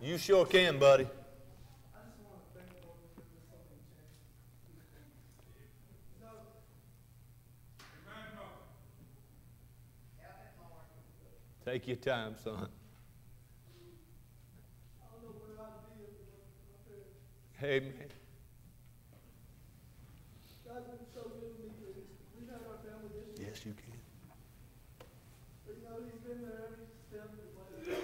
You sure can, buddy. Take your time, son. Amen. God's been so good to me. We've had our family this year. Yes, you can. But you know, He's been there every step of the way.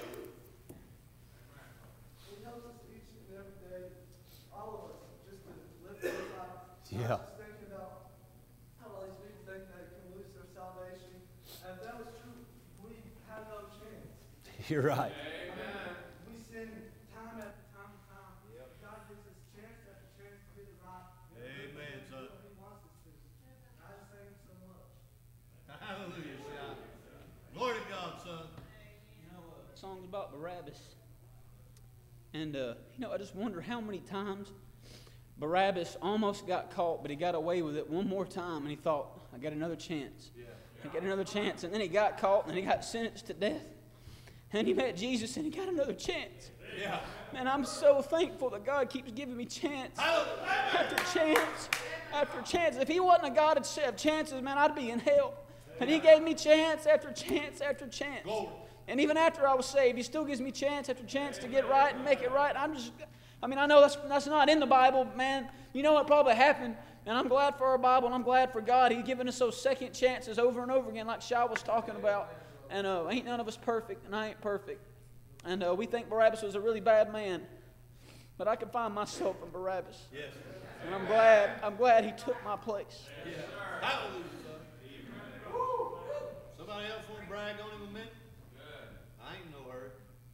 He helps us each and every day, all of us, just to live this life. Yeah. I was thinking about how all these people think they can lose their salvation. And if that was true, we have no chance. You're right. We sin time after time and time. Yep. God gives us chance after chance to get it right. Amen, son. He wants us to. I just thank Him so much. Hallelujah, son. Glory to God, son. You know, song's about Barabbas. And, I just wonder how many times Barabbas almost got caught, but he got away with it one more time, and he thought, I got another chance. I got another chance. And then he got caught, and he got sentenced to death. And he met Jesus, and he got another chance. Yeah. Man, I'm so thankful that God keeps giving me chance after chance after chance. If He wasn't a God of chances, man, I'd be in hell. And He gave me chance after chance after chance. And even after I was saved, He still gives me chance after chance to get right and make it right. I know that's not in the Bible, man. You know what probably happened. And I'm glad for our Bible, and I'm glad for God. He's given us those second chances over and over again, like Shai was talking about. And ain't none of us perfect, and I ain't perfect. And we think Barabbas was a really bad man. But I can find myself in Barabbas. Yes. And I'm glad he took my place. Yeah. Hallelujah, son. Somebody else want to brag on him a minute? I ain't in no hurry.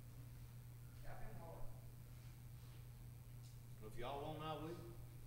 If y'all want, I will.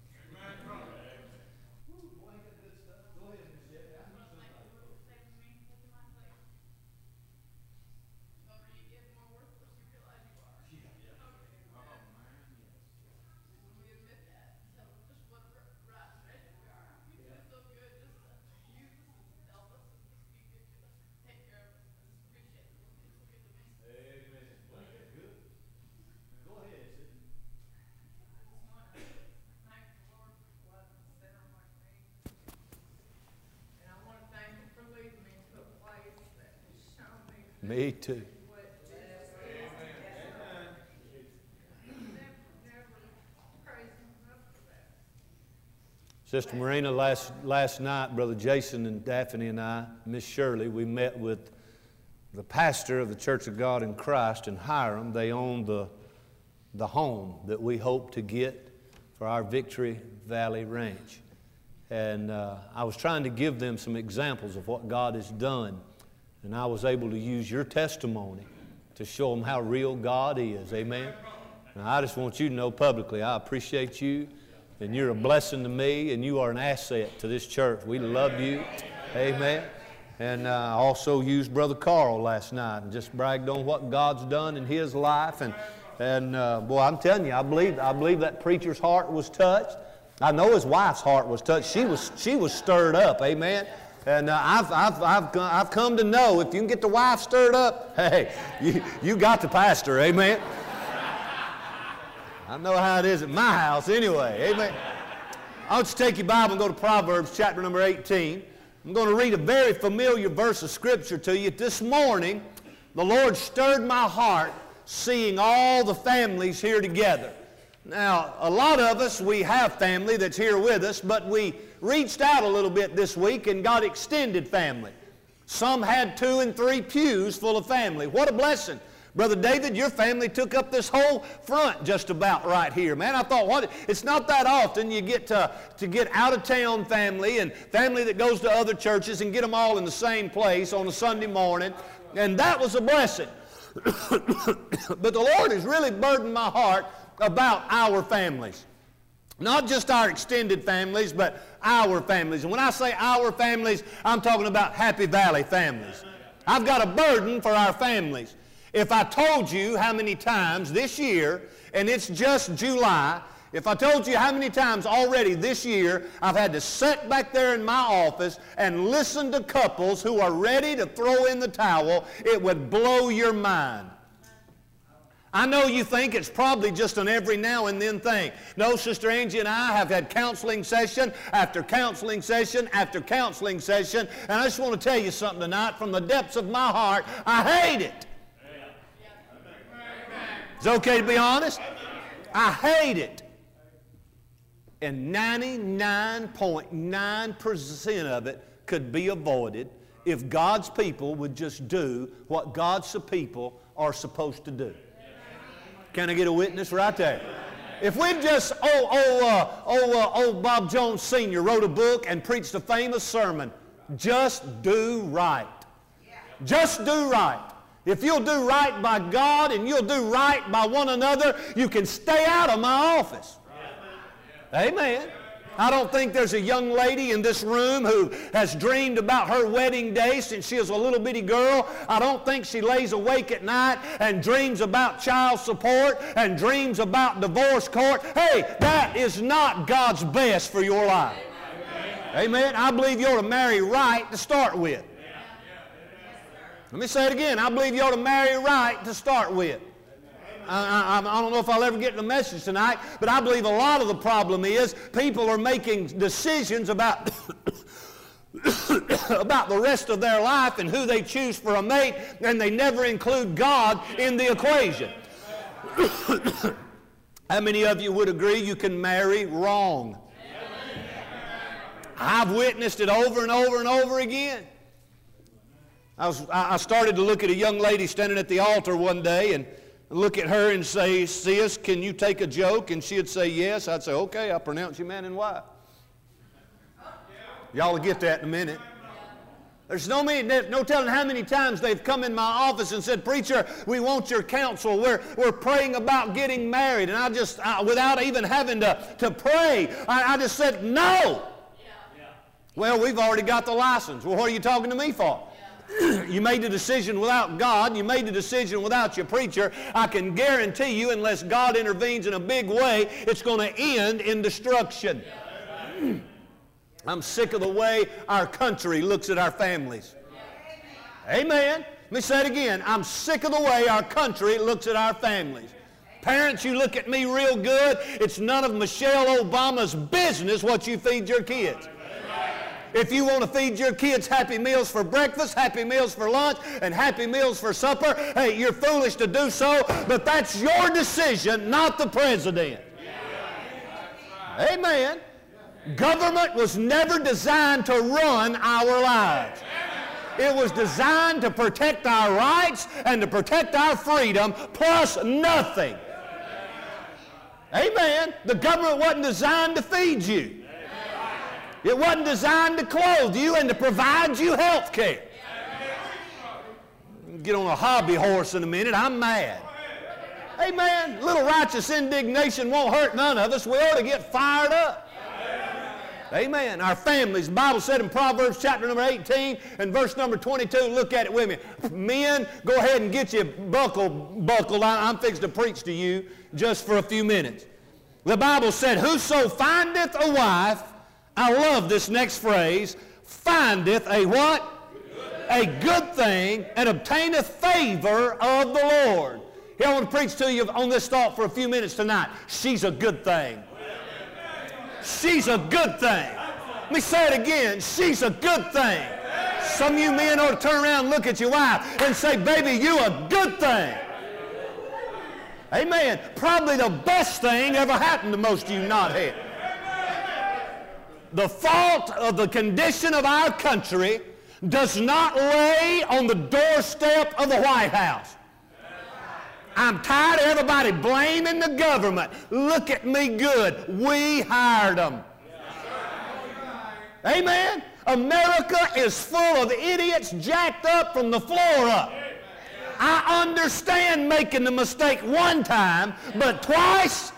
Me too. Sister Marina, last night, Brother Jason and Daphne and I, Miss Shirley, we met with the pastor of the Church of God in Christ in Hiram. They own the home that we hope to get for our Victory Valley Ranch. And I was trying to give them some examples of what God has done. And I was able to use your testimony to show them how real God is. Amen? And I just want you to know publicly, I appreciate you, and you're a blessing to me, and you are an asset to this church. We love you. Amen? And I also used Brother Carl last night and just bragged on what God's done in his life. And boy, I'm telling you, I believe that preacher's heart was touched. I know his wife's heart was touched. She was stirred up. Amen? And I've come to know if you can get the wife stirred up, hey, you got the pastor, amen? I know how it is at my house anyway, amen? I want you to take your Bible and go to Proverbs chapter number 18. I'm going to read a very familiar verse of Scripture to you. This morning, the Lord stirred my heart seeing all the families here together. Now, a lot of us, we have family that's here with us, but we reached out a little bit this week and got extended family. Some had 2 and 3 pews full of family. What a blessing. Brother David, your family took up this whole front just about right here. Man, I thought, it's not that often you get to get out-of-town family and family that goes to other churches and get them all in the same place on a Sunday morning. And that was a blessing. But the Lord has really burdened my heart about our families. Not just our extended families, but our families. And when I say our families, I'm talking about Happy Valley families. I've got a burden for our families. If I told you how many times this year, and it's just July, if I told you how many times already this year I've had to sit back there in my office and listen to couples who are ready to throw in the towel, it would blow your mind. I know you think it's probably just an every now and then thing. No, Sister Angie and I have had counseling session after counseling session after counseling session, and I just want to tell you something tonight from the depths of my heart. I hate it. It's okay to be honest? I hate it. And 99.9% of it could be avoided if God's people would just do what God's people are supposed to do. Can I get a witness right there? If we just, Bob Jones Sr. wrote a book and preached a famous sermon, just do right. Just do right. If you'll do right by God and you'll do right by one another, you can stay out of my office. Amen. I don't think there's a young lady in this room who has dreamed about her wedding day since she was a little bitty girl. I don't think she lays awake at night and dreams about child support and dreams about divorce court. Hey, that is not God's best for your life. Amen. I believe you ought to marry right to start with. Let me say it again. I believe you ought to marry right to start with. I don't know if I'll ever get the message tonight, but I believe a lot of the problem is people are making decisions about, about the rest of their life and who they choose for a mate, and they never include God in the equation. How many of you would agree you can marry wrong? I've witnessed it over and over and over again. I started to look at a young lady standing at the altar one day and look at her and say, "Sis, can you take a joke?" And she'd say, "Yes." I'd say, "Okay, I'll pronounce you man and wife." Y'all will get that in a minute. There's no telling how many times they've come in my office and said, "Preacher, we want your counsel. We're praying about getting married." And I just, without even having to pray, I just said, "No." Well, we've already got the license. Well, what are you talking to me for? You made the decision without God. You made the decision without your preacher. I can guarantee you, unless God intervenes in a big way, it's going to end in destruction. I'm sick of the way our country looks at our families. Amen. Let me say it again. I'm sick of the way our country looks at our families. Parents, you look at me real good. It's none of Michelle Obama's business what you feed your kids. If you want to feed your kids Happy Meals for breakfast, Happy Meals for lunch, and Happy Meals for supper, hey, you're foolish to do so, but that's your decision, not the president. Amen. Government was never designed to run our lives. It was designed to protect our rights and to protect our freedom, plus nothing. Amen. The government wasn't designed to feed you. It wasn't designed to clothe you and to provide you health care. Get on a hobby horse in a minute. I'm mad. Amen. A little righteous indignation won't hurt none of us. We ought to get fired up. Amen. Our families, the Bible said in Proverbs chapter number 18 and verse number 22, look at it with me. Men, go ahead and get you buckled. I'm fixing to preach to you just for a few minutes. The Bible said, "Whoso findeth a wife," I love this next phrase, "findeth a what? A good thing, and obtaineth favor of the Lord." Here, I want to preach to you on this thought for a few minutes tonight. She's a good thing. She's a good thing. Let me say it again. She's a good thing. Some of you men ought to turn around and look at your wife and say, "Baby, you a good thing." Amen. Probably the best thing ever happened to most of you knotheads. The fault of the condition of our country does not lay on the doorstep of the White House. I'm tired of everybody blaming the government. Look at me good. We hired them. Amen? America is full of idiots jacked up from the floor up. I understand making the mistake one time, but twice?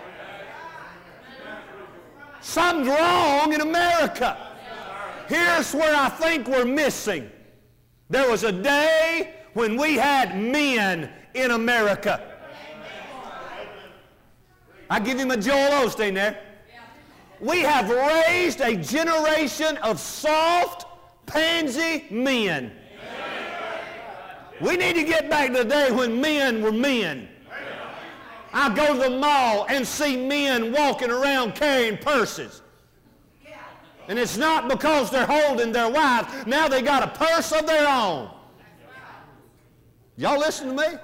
Something's wrong in America. Here's where I think we're missing. There was a day when we had men in America. I give him a Joel Osteen there. We have raised a generation of soft, pansy men. We need to get back to the day when men were men. I go to the mall and see men walking around carrying purses. And it's not because they're holding their wife. Now they got a purse of their own. Y'all listen to me?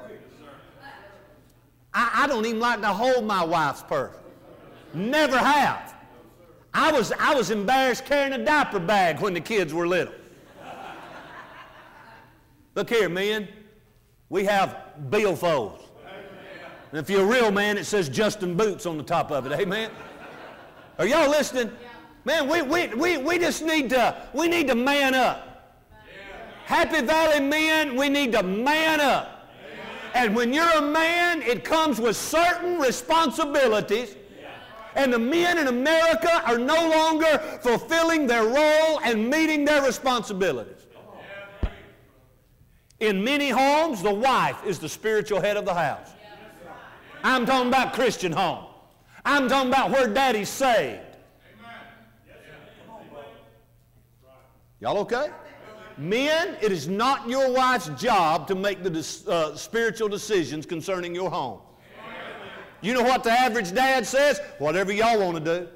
I don't even like to hold my wife's purse. Never have. I was embarrassed carrying a diaper bag when the kids were little. Look here, men. We have billfolds. And if you're a real man, it says Justin Boots on the top of it. Amen? Are y'all listening? Man, we just need to man up. Happy Valley men, we need to man up. And when you're a man, it comes with certain responsibilities. And the men in America are no longer fulfilling their role and meeting their responsibilities. In many homes, the wife is the spiritual head of the house. I'm talking about Christian home. I'm talking about where daddy's saved. Y'all okay? Men, it is not your wife's job to make the spiritual decisions concerning your home. You know what the average dad says? Whatever y'all want to do.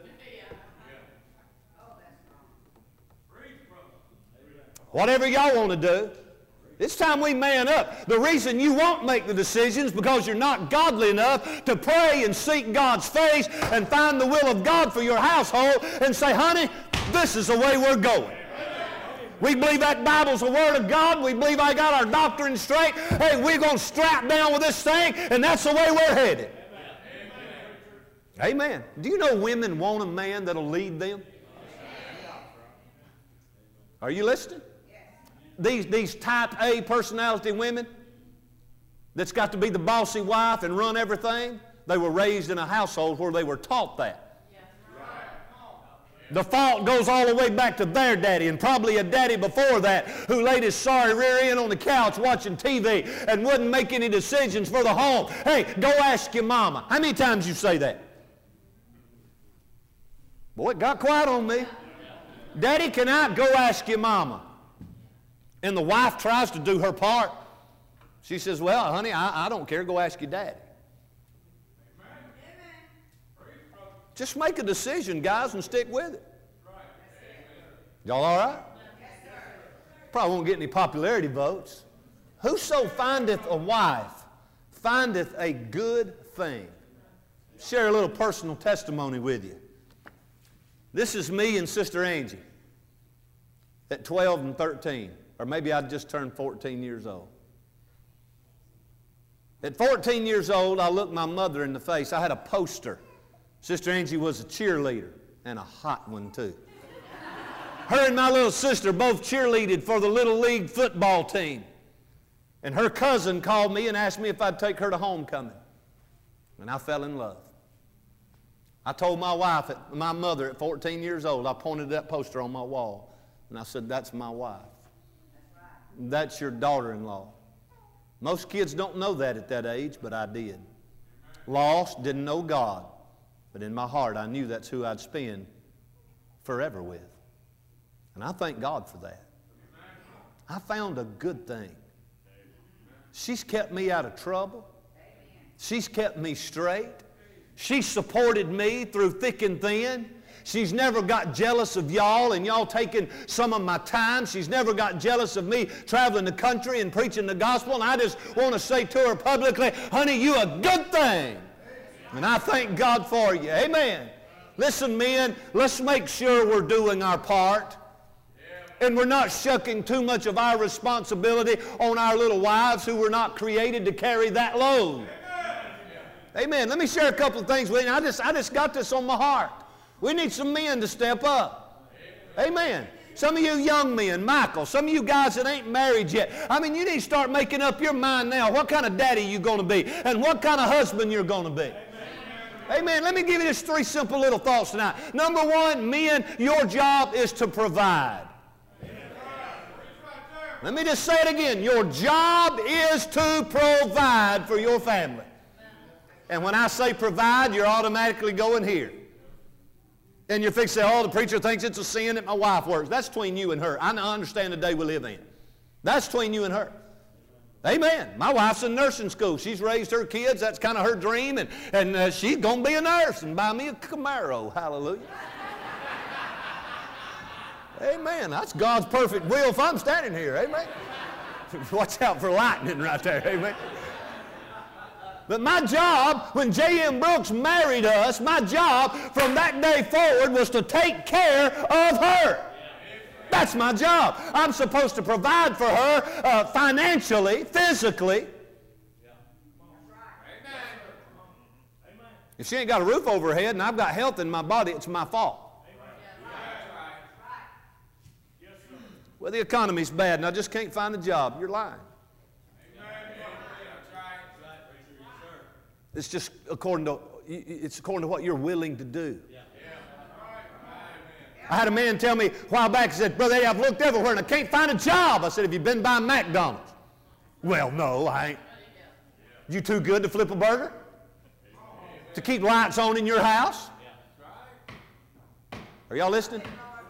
Whatever y'all want to do. It's time we man up. The reason you won't make the decisions is because you're not godly enough to pray and seek God's face and find the will of God for your household and say, honey, this is the way we're going. We believe that Bible's the Word of God. We believe I got our doctrine straight. Hey, we're going to strap down with this thing, and that's the way we're headed. Amen. Do you know women want a man that'll lead them? Are you listening? These type A personality women that's got to be the bossy wife and run everything, they were raised in a household where they were taught that. The fault goes all the way back to their daddy, and probably a daddy before that who laid his sorry rear end on the couch watching TV and wouldn't make any decisions for the home. Hey, go ask your mama. How many times you say that? Boy, it got quiet on me. Daddy, can I go ask your mama? And the wife tries to do her part. She says, well, honey, I don't care. Go ask your daddy. Just make a decision, guys, and stick with it. Y'all all right? Probably won't get any popularity votes. Whoso findeth a wife findeth a good thing. Share a little personal testimony with you. This is me and Sister Angie at 12 and 13. Or maybe I'd just turned 14 years old. At 14 years old, I looked my mother in the face. I had a poster. Sister Angie was a cheerleader, and a hot one too. Her and my little sister both cheerleaded for the Little League football team. And her cousin called me and asked me if I'd take her to homecoming. And I fell in love. I told my mother at 14 years old, I pointed that poster on my wall, and I said, that's my wife. That's your daughter-in-law. Most kids don't know that at that age, but I did. Lost, didn't know God. But in my heart, I knew that's who I'd spend forever with. And I thank God for that. I found a good thing. She's kept me out of trouble. She's kept me straight. She supported me through thick and thin. She's never got jealous of y'all and y'all taking some of my time. She's never got jealous of me traveling the country and preaching the gospel. And I just want to say to her publicly, honey, you a good thing. And I thank God for you. Amen. Listen, men, let's make sure we're doing our part. And we're not shucking too much of our responsibility on our little wives who were not created to carry that load. Amen. Let me share a couple of things with you. I just got this on my heart. We need some men to step up. Amen. Some of you young men, Michael, some of you guys that ain't married yet, I mean, you need to start making up your mind now what kind of daddy you're going to be and what kind of husband you're going to be. Amen. Let me give you just 3 simple little thoughts tonight. Number 1, men, your job is to provide. Let me just say it again. Your job is to provide for your family. And when I say provide, you're automatically going here. And you're fixing to say, oh, the preacher thinks it's a sin that my wife works. That's between you and her. I understand the day we live in. That's between you and her. Amen. My wife's in nursing school. She's raised her kids. That's kind of her dream. And she's going to be a nurse and buy me a Camaro. Hallelujah. Amen. That's God's perfect will if I'm standing here. Amen. Watch out for lightning right there. Amen. But my job, when J.M. Brooks married us, my job from that day forward was to take care of her. That's my job. I'm supposed to provide for her financially, physically. If she ain't got a roof over her head and I've got health in my body, it's my fault. Well, the economy's bad and I just can't find a job. You're lying. It's just according to what you're willing to do. I had a man tell me a while back, he said, Brother Eddie, I've looked everywhere and I can't find a job. I said, have you been by McDonald's? Well, no, I ain't. You too good to flip a burger? To keep lights on in your house? Are y'all listening?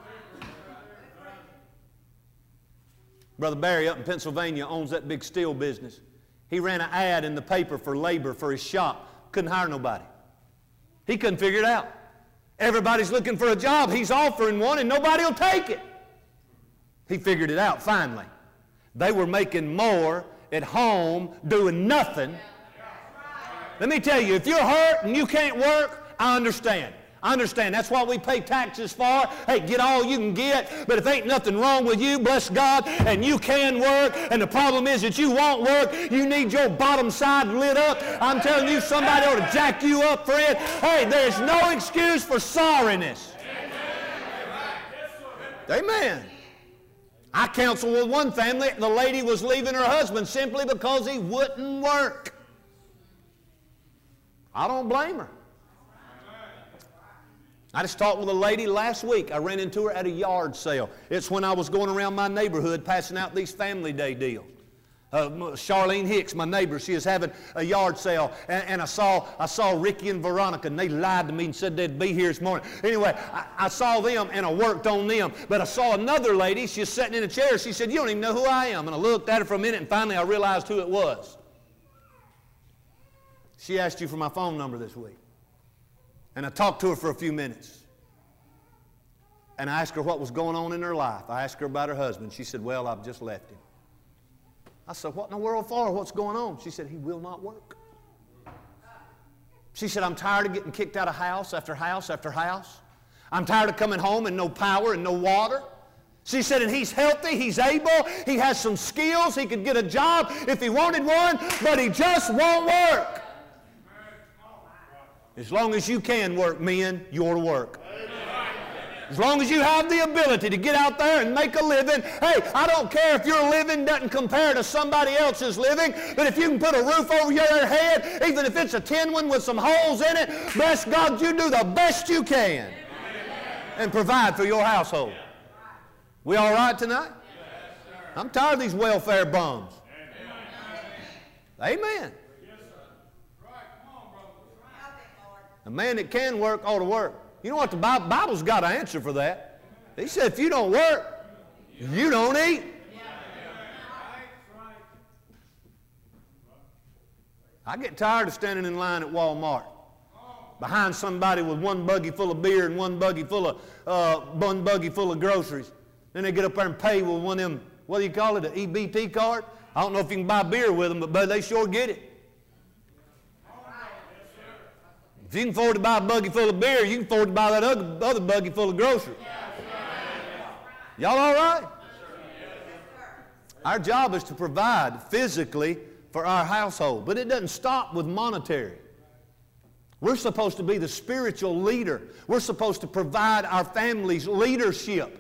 Brother Barry up in Pennsylvania owns that big steel business. He ran an ad in the paper for labor for his shop. Couldn't hire nobody. He couldn't figure it out. Everybody's looking for a job. He's offering one and nobody will take it. He figured it out finally. They were making more at home doing nothing. Let me tell you, if you're hurt and you can't work, I understand. I understand. That's what we pay taxes for. Hey, get all you can get. But if ain't nothing wrong with you, bless God, and you can work, and the problem is that you won't work, you need your bottom side lit up. I'm telling you, somebody ought to jack you up, friend. Hey, there's no excuse for sorriness. Amen. I counseled with one family. The lady was leaving her husband simply because he wouldn't work. I don't blame her. I just talked with a lady last week. I ran into her at a yard sale. It's when I was going around my neighborhood passing out these Family Day deals. Charlene Hicks, my neighbor, she is having a yard sale. And I saw Ricky and Veronica, and they lied to me and said they'd be here this morning. Anyway, I saw them, and I worked on them. But I saw another lady. She was sitting in a chair. She said, you don't even know who I am. And I looked at her for a minute, and finally I realized who it was. She asked you for my phone number this week. And I talked to her for a few minutes. And I asked her what was going on in her life. I asked her about her husband. She said, well, I've just left him. I said, what in the world for? What's going on? She said, he will not work. She said, I'm tired of getting kicked out of house after house after house. I'm tired of coming home and no power and no water. She said, and he's healthy, he's able, he has some skills, he could get a job if he wanted one, but he just won't work. As long as you can work, men, you ought to work. As long as you have the ability to get out there and make a living. Hey, I don't care if your living doesn't compare to somebody else's living, but if you can put a roof over your head, even if it's a tin one with some holes in it, bless God, you do the best you can and provide for your household. We all right tonight? I'm tired of these welfare bums. Amen. A man that can work ought to work. You know what? The Bible's got an answer for that. He said, if you don't work, you don't eat. I get tired of standing in line at Walmart behind somebody with one buggy full of beer and one buggy full of groceries. Then they get up there and pay with one of them, what do you call it, an EBT card? I don't know if you can buy beer with them, but they sure get it. If you can afford to buy a buggy full of beer, you can afford to buy that other buggy full of groceries. Y'all all right? Our job is to provide physically for our household, but it doesn't stop with monetary. We're supposed to be the spiritual leader. We're supposed to provide our families leadership.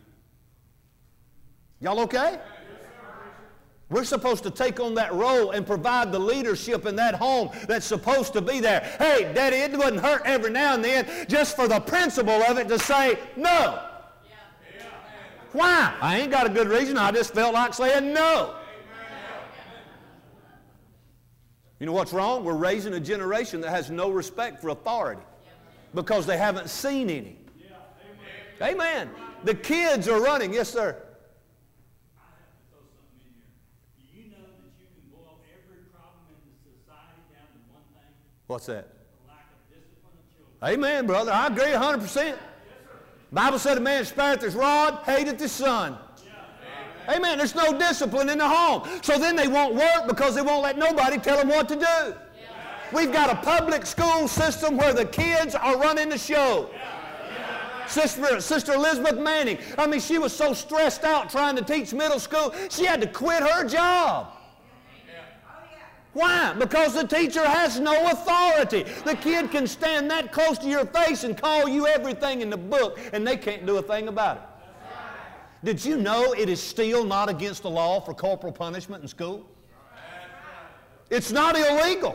Y'all okay? We're supposed to take on that role and provide the leadership in that home that's supposed to be there. Hey, Daddy, it wouldn't hurt every now and then just for the principle of it to say no. Why? I ain't got a good reason. I just felt like saying no. You know what's wrong? We're raising a generation that has no respect for authority because they haven't seen any. Amen. The kids are running. Yes, sir. I have to throw something in here. Do you know that you can What's that? Amen, brother. I agree 100%. The Bible said a man spareth his rod, hateth his son. Amen. There's no discipline in the home. So then they won't work because they won't let nobody tell them what to do. We've got a public school system where the kids are running the show. Sister Elizabeth Manning, I mean, she was so stressed out trying to teach middle school, she had to quit her job. Why? Because the teacher has no authority. The kid can stand that close to your face and call you everything in the book, and they can't do a thing about it. Did you know it is still not against the law for corporal punishment in school? It's not illegal.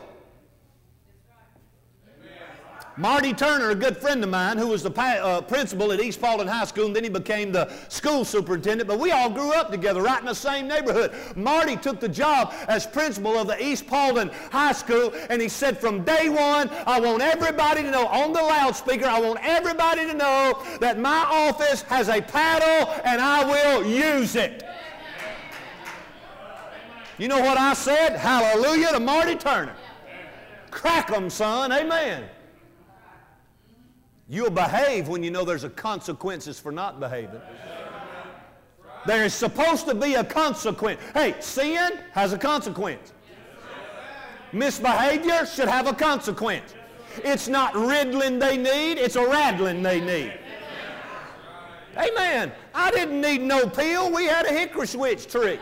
Marty Turner, a good friend of mine, who was the principal at East Paulding High School, and then he became the school superintendent, but we all grew up together right in the same neighborhood. Marty took the job as principal of the East Paulding High School, and he said, from day one, I want everybody to know, on the loudspeaker, I want everybody to know that my office has a paddle, and I will use it. You know what I said? Hallelujah to Marty Turner. Crack 'em, son. Amen. You'll behave when you know there's a consequences for not behaving. There is supposed to be a consequence. Hey, sin has a consequence. Misbehavior should have a consequence. It's not riddling they need, it's a rattling they need. Amen. I didn't need no pill. We had a hickory switch tree.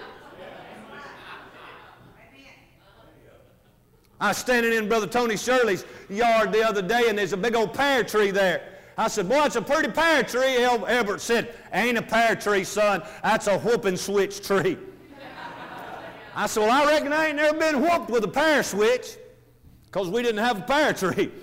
I was standing in Brother Tony Shirley's yard the other day, and there's a big old pear tree there. I said, boy, it's a pretty pear tree. Albert said, ain't a pear tree, son. That's a whooping switch tree. I said, well, I reckon I ain't never been whooped with a pear switch because we didn't have a pear tree.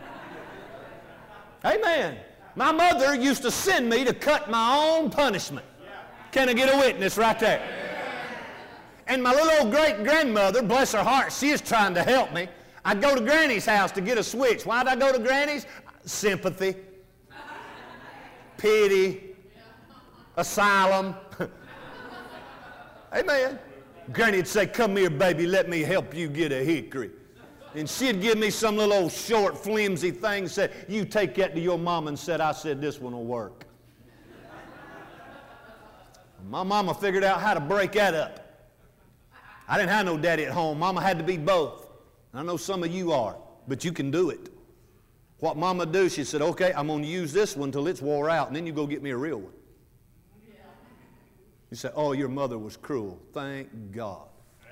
Amen. My mother used to send me to cut my own punishment. Can I get a witness right there? And my little old great-grandmother, bless her heart, she is trying to help me. I'd go to Granny's house to get a switch. Why'd I go to Granny's? Sympathy, pity, asylum. Amen. Granny'd say, come here, baby, let me help you get a hickory. And she'd give me some little old short, flimsy thing and say, you take that to your mama and said, I said this one will work. My mama figured out how to break that up. I didn't have no daddy at home. Mama had to be both. I know some of you are, but you can do it. What Mama do, she said, okay, I'm going to use this one until it's wore out, and then you go get me a real one. You say, oh, your mother was cruel. Thank God.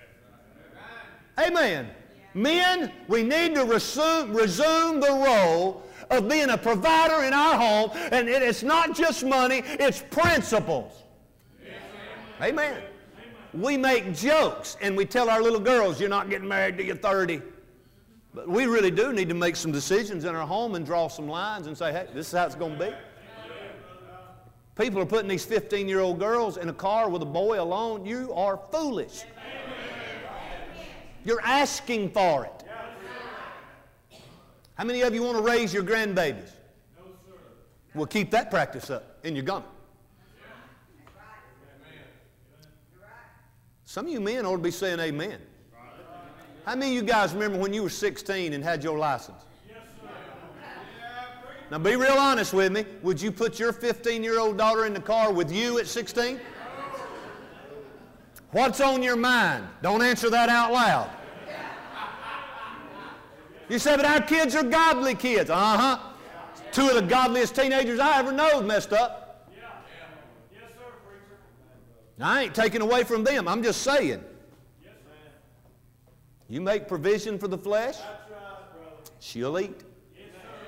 Amen. Men, we need to resume the role of being a provider in our home, and it's not just money, it's principles. Amen. We make jokes, and we tell our little girls, you're not getting married till you're 30. But we really do need to make some decisions in our home and draw some lines and say, hey, this is how it's going to be. People are putting these 15-year-old girls in a car with a boy alone. You are foolish. You're asking for it. How many of you want to raise your grandbabies? No, sir. Well, keep that practice up, and you're going to. Some of you men ought to be saying amen. How many of you guys remember when you were 16 and had your license? Yes, sir. Now be real honest with me. Would you put your 15-year-old daughter in the car with you at 16? What's on your mind? Don't answer that out loud. You say, but our kids are godly kids. Uh-huh. Two of the godliest teenagers I ever know messed up. I ain't taking away from them. I'm just saying. Yes, you make provision for the flesh, she'll eat. Yes,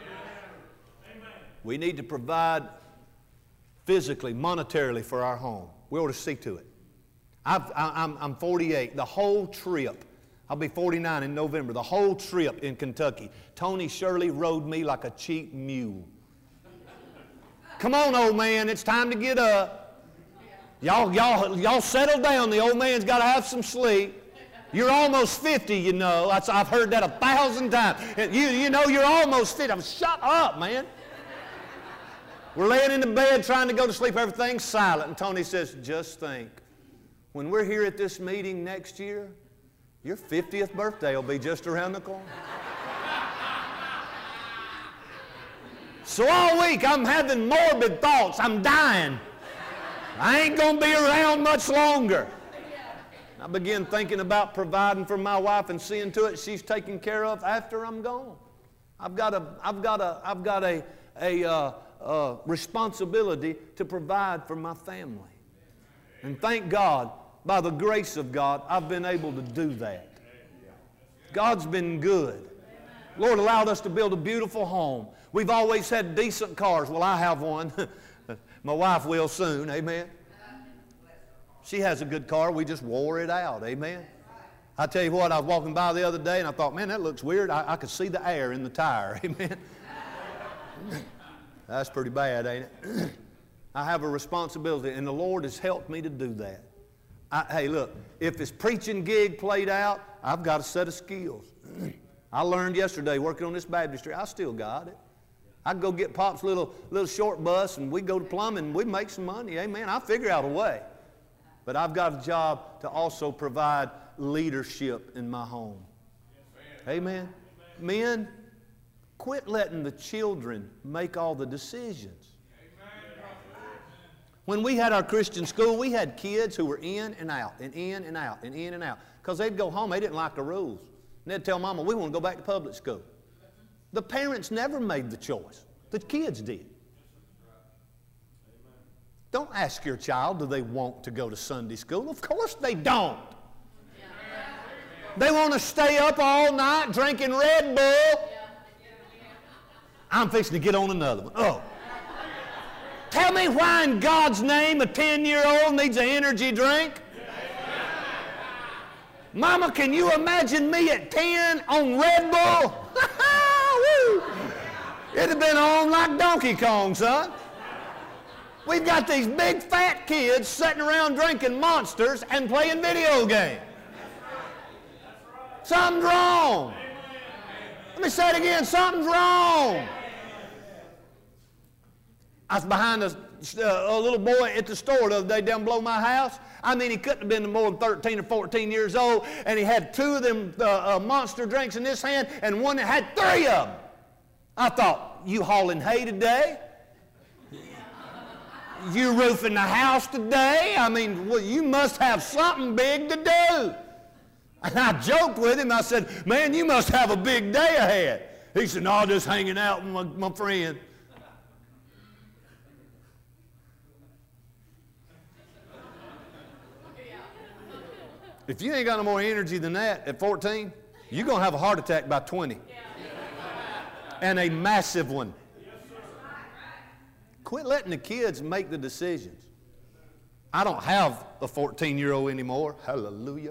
we need to provide physically, monetarily for our home. We ought to see to it. I'm 48. The whole trip, I'll be 49 in November, the whole trip in Kentucky, Tony Shirley rode me like a cheap mule. Come on, old man, it's time to get up. Y'all settle down. The old man's got to have some sleep. You're almost 50, you know. I've heard that 1,000 times. You know you're almost 50. Shut up, man. We're laying in the bed trying to go to sleep. Everything's silent. And Tony says, just think, when we're here at this meeting next year, your 50th birthday will be just around the corner. So all week I'm having morbid thoughts. I'm dying. I ain't going to be around much longer. I begin thinking about providing for my wife and seeing to it she's taken care of after I'm gone. I've got a responsibility to provide for my family. And thank God, by the grace of God, I've been able to do that. God's been good. Lord allowed us to build a beautiful home. We've always had decent cars. Well, I have one. My wife will soon. Amen. She has a good car. We just wore it out. Amen. I tell you what, I was walking by the other day and I thought, man, that looks weird. I could see the air in the tire. Amen. That's pretty bad, ain't it? I have a responsibility, and the Lord has helped me to do that. Hey, look, if this preaching gig played out, I've got a set of skills. I learned yesterday working on this baptistry. I still got it. I'd go get Pop's little short bus, and we'd go to plumbing, and we'd make some money. Amen. I'll figure out a way. But I've got a job to also provide leadership in my home. Amen. Men, quit letting the children make all the decisions. When we had our Christian school, we had kids who were in and out, and in and out, and in and out. Because they'd go home, they didn't like the rules. And they'd tell Mama, we want to go back to public school. The parents never made the choice. The kids did. Don't ask your child, do they want to go to Sunday school? Of course they don't. They want to stay up all night drinking Red Bull. I'm fixing to get on another one. Oh. Tell me why in God's name a 10-year-old needs an energy drink? Mama, can you imagine me at 10 on Red Bull? It'd have been on like Donkey Kong, son. We've got these big fat kids sitting around drinking Monsters and playing video games. Something's wrong. Let me say it again. Something's wrong. I was behind a little boy at the store the other day down below my house. I mean, he couldn't have been more than 13 or 14 years old, and he had two of them Monster drinks in this hand and one that had 3 of them. I thought, you hauling hay today? You roofing the house today? I mean, well, you must have something big to do. And I joked with him. I said, man, you must have a big day ahead. He said, no, just hanging out with my friend. If you ain't got no more energy than that at 14, you're going to have a heart attack by 20. And a massive one. Quit letting the kids make the decisions. I don't have a 14-year-old anymore. Hallelujah.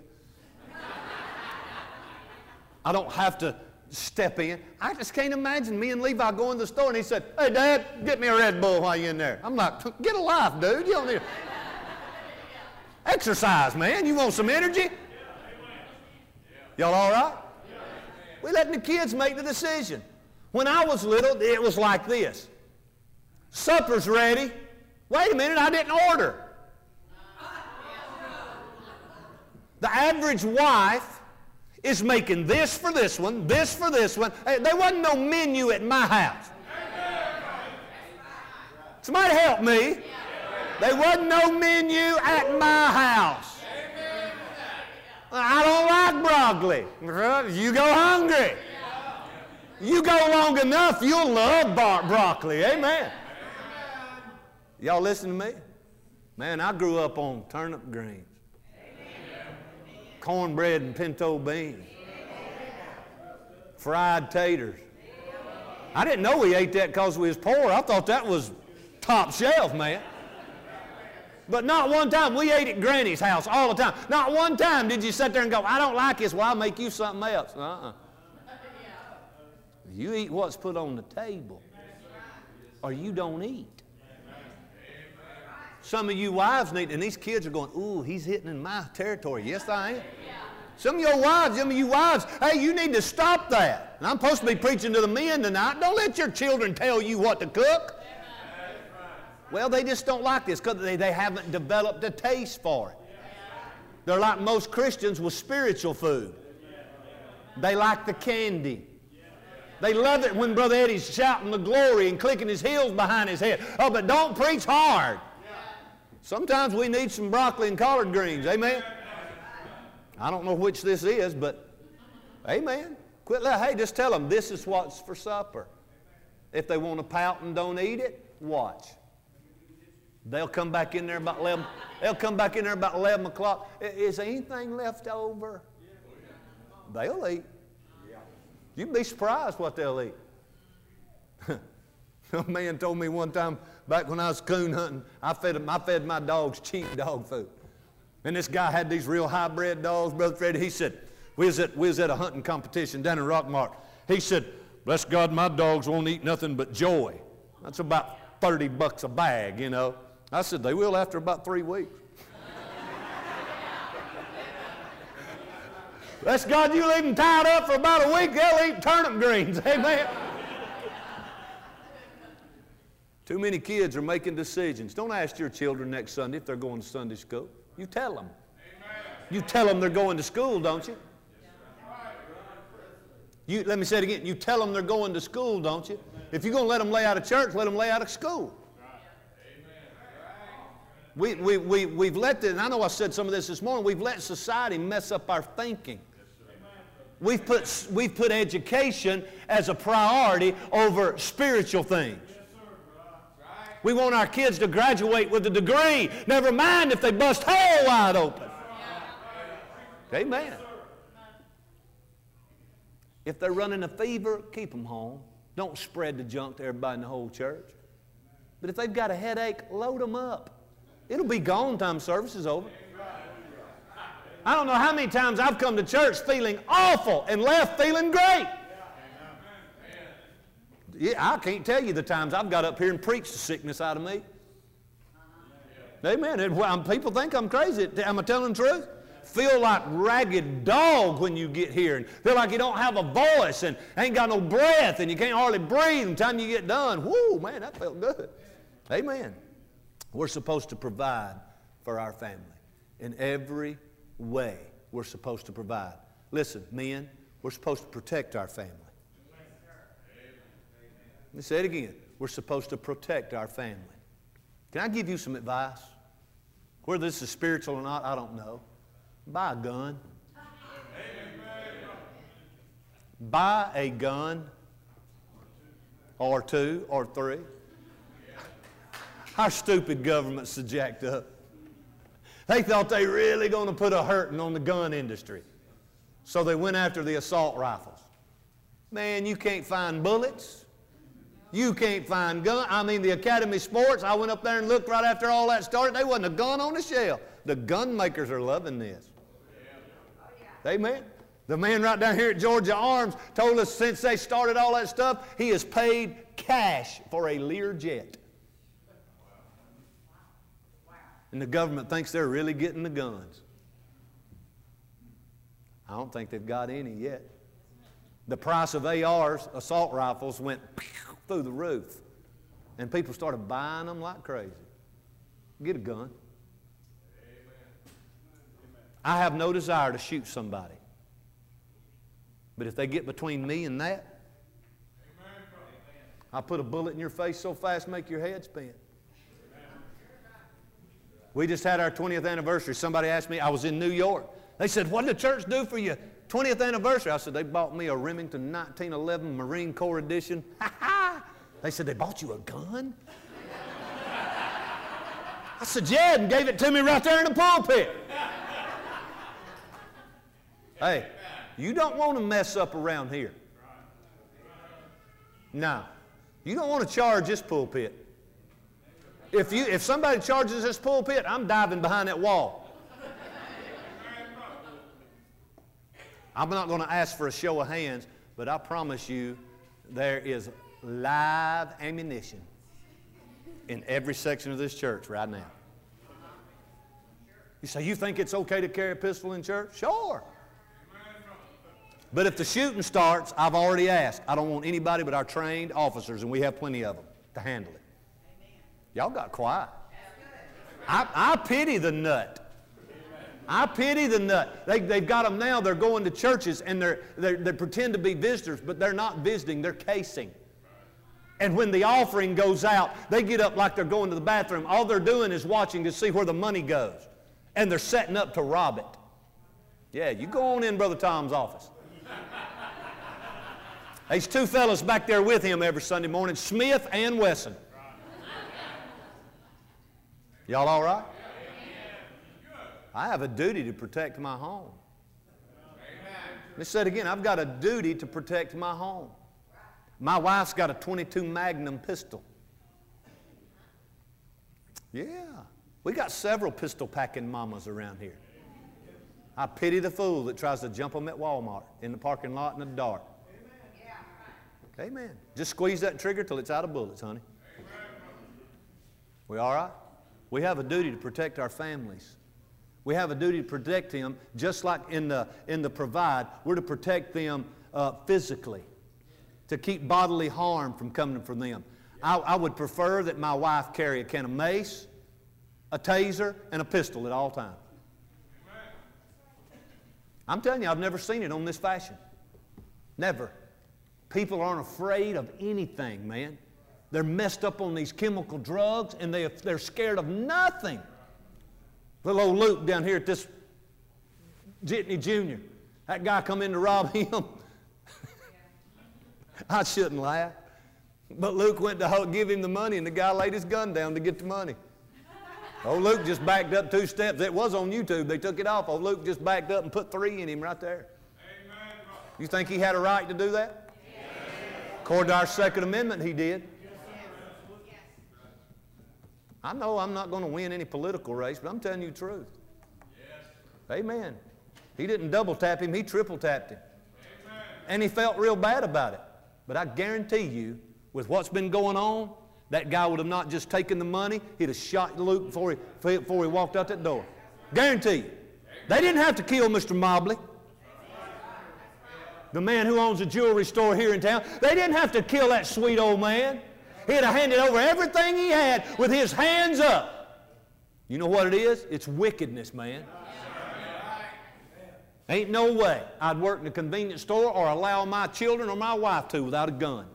I don't have to step in. I just can't imagine me and Levi going to the store and he said, hey, Dad, get me a Red Bull while you're in there. I'm like, get a life, dude. You don't need exercise, man. You want some energy? Y'all all right? We're letting the kids make the decision. When I was little, it was like this. Supper's ready. Wait a minute, I didn't order. The average wife is making this for this one, this for this one. Hey, there wasn't no menu at my house. Somebody help me. There wasn't no menu at my house. I don't like broccoli. You go hungry. You go long enough, you'll love broccoli. Amen. Y'all listen to me? Man, I grew up on turnip greens, cornbread and pinto beans, fried taters. I didn't know we ate that because we was poor. I thought that was top shelf, man. But not one time. We ate at Granny's house all the time. Not one time did you sit there and go, I don't like this. Well, I'll make you something else. You eat what's put on the table, or you don't eat. Some of you wives need, and these kids are going, ooh, he's hitting in my territory. Yes, I am. Some of your wives, some of you wives, hey, you need to stop that. And I'm supposed to be preaching to the men tonight. Don't let your children tell you what to cook. Well, they just don't like this because they haven't developed a taste for it. They're like most Christians with spiritual food. They like the candy. They love it when Brother Eddie's shouting the glory and clicking his heels behind his head. Oh, but don't preach hard. Sometimes we need some broccoli and collard greens. Amen? I don't know which this is, but amen. Hey, just tell them this is what's for supper. If they want to pout and don't eat it, watch. They'll come back in there about 11. They'll come back in there about 11 o'clock. Is anything left over? They'll eat. You'd be surprised what they'll eat. A man told me one time back when I was coon hunting, I fed my dogs cheap dog food. And this guy had these real high-bred dogs, Brother Freddie. He said, we was at a hunting competition down in Rockmart. He said, bless God, my dogs won't eat nothing but joy. That's about $30 a bag, you know. I said, they will after about 3 weeks. Bless God, you leave them tied up for about a week, they'll eat turnip greens. Amen. Too many kids are making decisions. Don't ask your children next Sunday if they're going to Sunday school. You tell them. You tell them they're going to school, don't you? Let me say it again. You tell them they're going to school, don't you? If you're going to let them lay out of church, let them lay out of school. We've let and I know I said some of this morning, we've let society mess up our thinking. We've put education as a priority over spiritual things. We want our kids to graduate with a degree. Never mind if they bust hell wide open. Amen. If they're running a fever, keep them home. Don't spread the junk to everybody in the whole church. But if they've got a headache, load them up. It'll be gone time service is over. I don't know how many times I've come to church feeling awful and left feeling great. Yeah, I can't tell you the times I've got up here and preached the sickness out of me. Amen. And people think I'm crazy. Am I telling the truth? Feel like ragged dog when you get here, and feel like you don't have a voice and ain't got no breath and you can't hardly breathe until you get done. Whoo, man, that felt good. Amen. We're supposed to provide for our family. In every way, we're supposed to provide. Listen, men, we're supposed to protect our family. Let me say it again. We're supposed to protect our family. Can I give you some advice? Whether this is spiritual or not, I don't know. Buy a gun. Buy a gun or 2 or 3. Our stupid government's so jacked up. They thought they really going to put a hurting on the gun industry. So they went after the assault rifles. Man, you can't find bullets. You can't find gun. I mean, the Academy Sports, I went up there and looked right after all that started. There wasn't a gun on the shelf. The gun makers are loving this. Amen. The man right down here at Georgia Arms told us since they started all that stuff, he has paid cash for a Learjet. And the government thinks they're really getting the guns. I don't think they've got any yet. The price of ARs, assault rifles, went through the roof. And people started buying them like crazy. Get a gun. I have no desire to shoot somebody. But if they get between me and that, I'll put a bullet in your face so fast make your head spin. We just had our 20th anniversary. Somebody asked me, I was in New York. They said, what did the church do for your 20th anniversary? I said, they bought me a Remington 1911 Marine Corps edition. They said, they bought you a gun? I said, yeah, and gave it to me right there in the pulpit. Hey, you don't want to mess up around here. No. You don't want to charge this pulpit. If somebody charges this pulpit, I'm diving behind that wall. I'm not going to ask for a show of hands, but I promise you there is live ammunition in every section of this church right now. You say, you think it's okay to carry a pistol in church? Sure. But if the shooting starts, I've already asked. I don't want anybody but our trained officers, and we have plenty of them, to handle it. Y'all got quiet. I pity the nut. I pity the nut. They've got them now. They're going to churches and they pretend to be visitors, but they're not visiting. They're casing. And when the offering goes out, they get up like they're going to the bathroom. All they're doing is watching to see where the money goes. And they're setting up to rob it. Yeah, you go on in Brother Tom's office. There's two fellas back there with him every Sunday morning, Smith and Wesson. Y'all all right? I have a duty to protect my home. Let me say it again. I've got a duty to protect my home. My wife's got a .22 Magnum pistol. Yeah. We got several pistol-packing mamas around here. I pity the fool that tries to jump them at Walmart in the parking lot in the dark. Amen. Just squeeze that trigger till it's out of bullets, honey. We all right? We have a duty to protect our families. We have a duty to protect them, just like in the provide. We're to protect them physically, to keep bodily harm from coming from them. I would prefer that my wife carry a can of mace, a taser, and a pistol at all times. I'm telling you, I've never seen it on this fashion. Never. People aren't afraid of anything, man. They're messed up on these chemical drugs, and they're scared of nothing. Little old Luke down here at this Jitney Jr., that guy come in to rob him. I shouldn't laugh. But Luke went to give him the money, and the guy laid his gun down to get the money. Old Luke just backed up 2 steps. It was on YouTube. They took it off. Old Luke just backed up and put 3 in him right there. Amen. You think he had a right to do that? Yes. According to our Second Amendment, he did. Yes. I know I'm not going to win any political race, but I'm telling you the truth. Yes. Amen. He didn't double tap him. He triple tapped him. Amen. And he felt real bad about it. But I guarantee you, with what's been going on, that guy would have not just taken the money, he'd have shot Luke before he walked out that door. Guarantee you. They didn't have to kill Mr. Mobley, the man who owns a jewelry store here in town. They didn't have to kill that sweet old man. He'd have handed over everything he had with his hands up. You know what it is? It's wickedness, man. Ain't no way I'd work in a convenience store or allow my children or my wife to without a gun.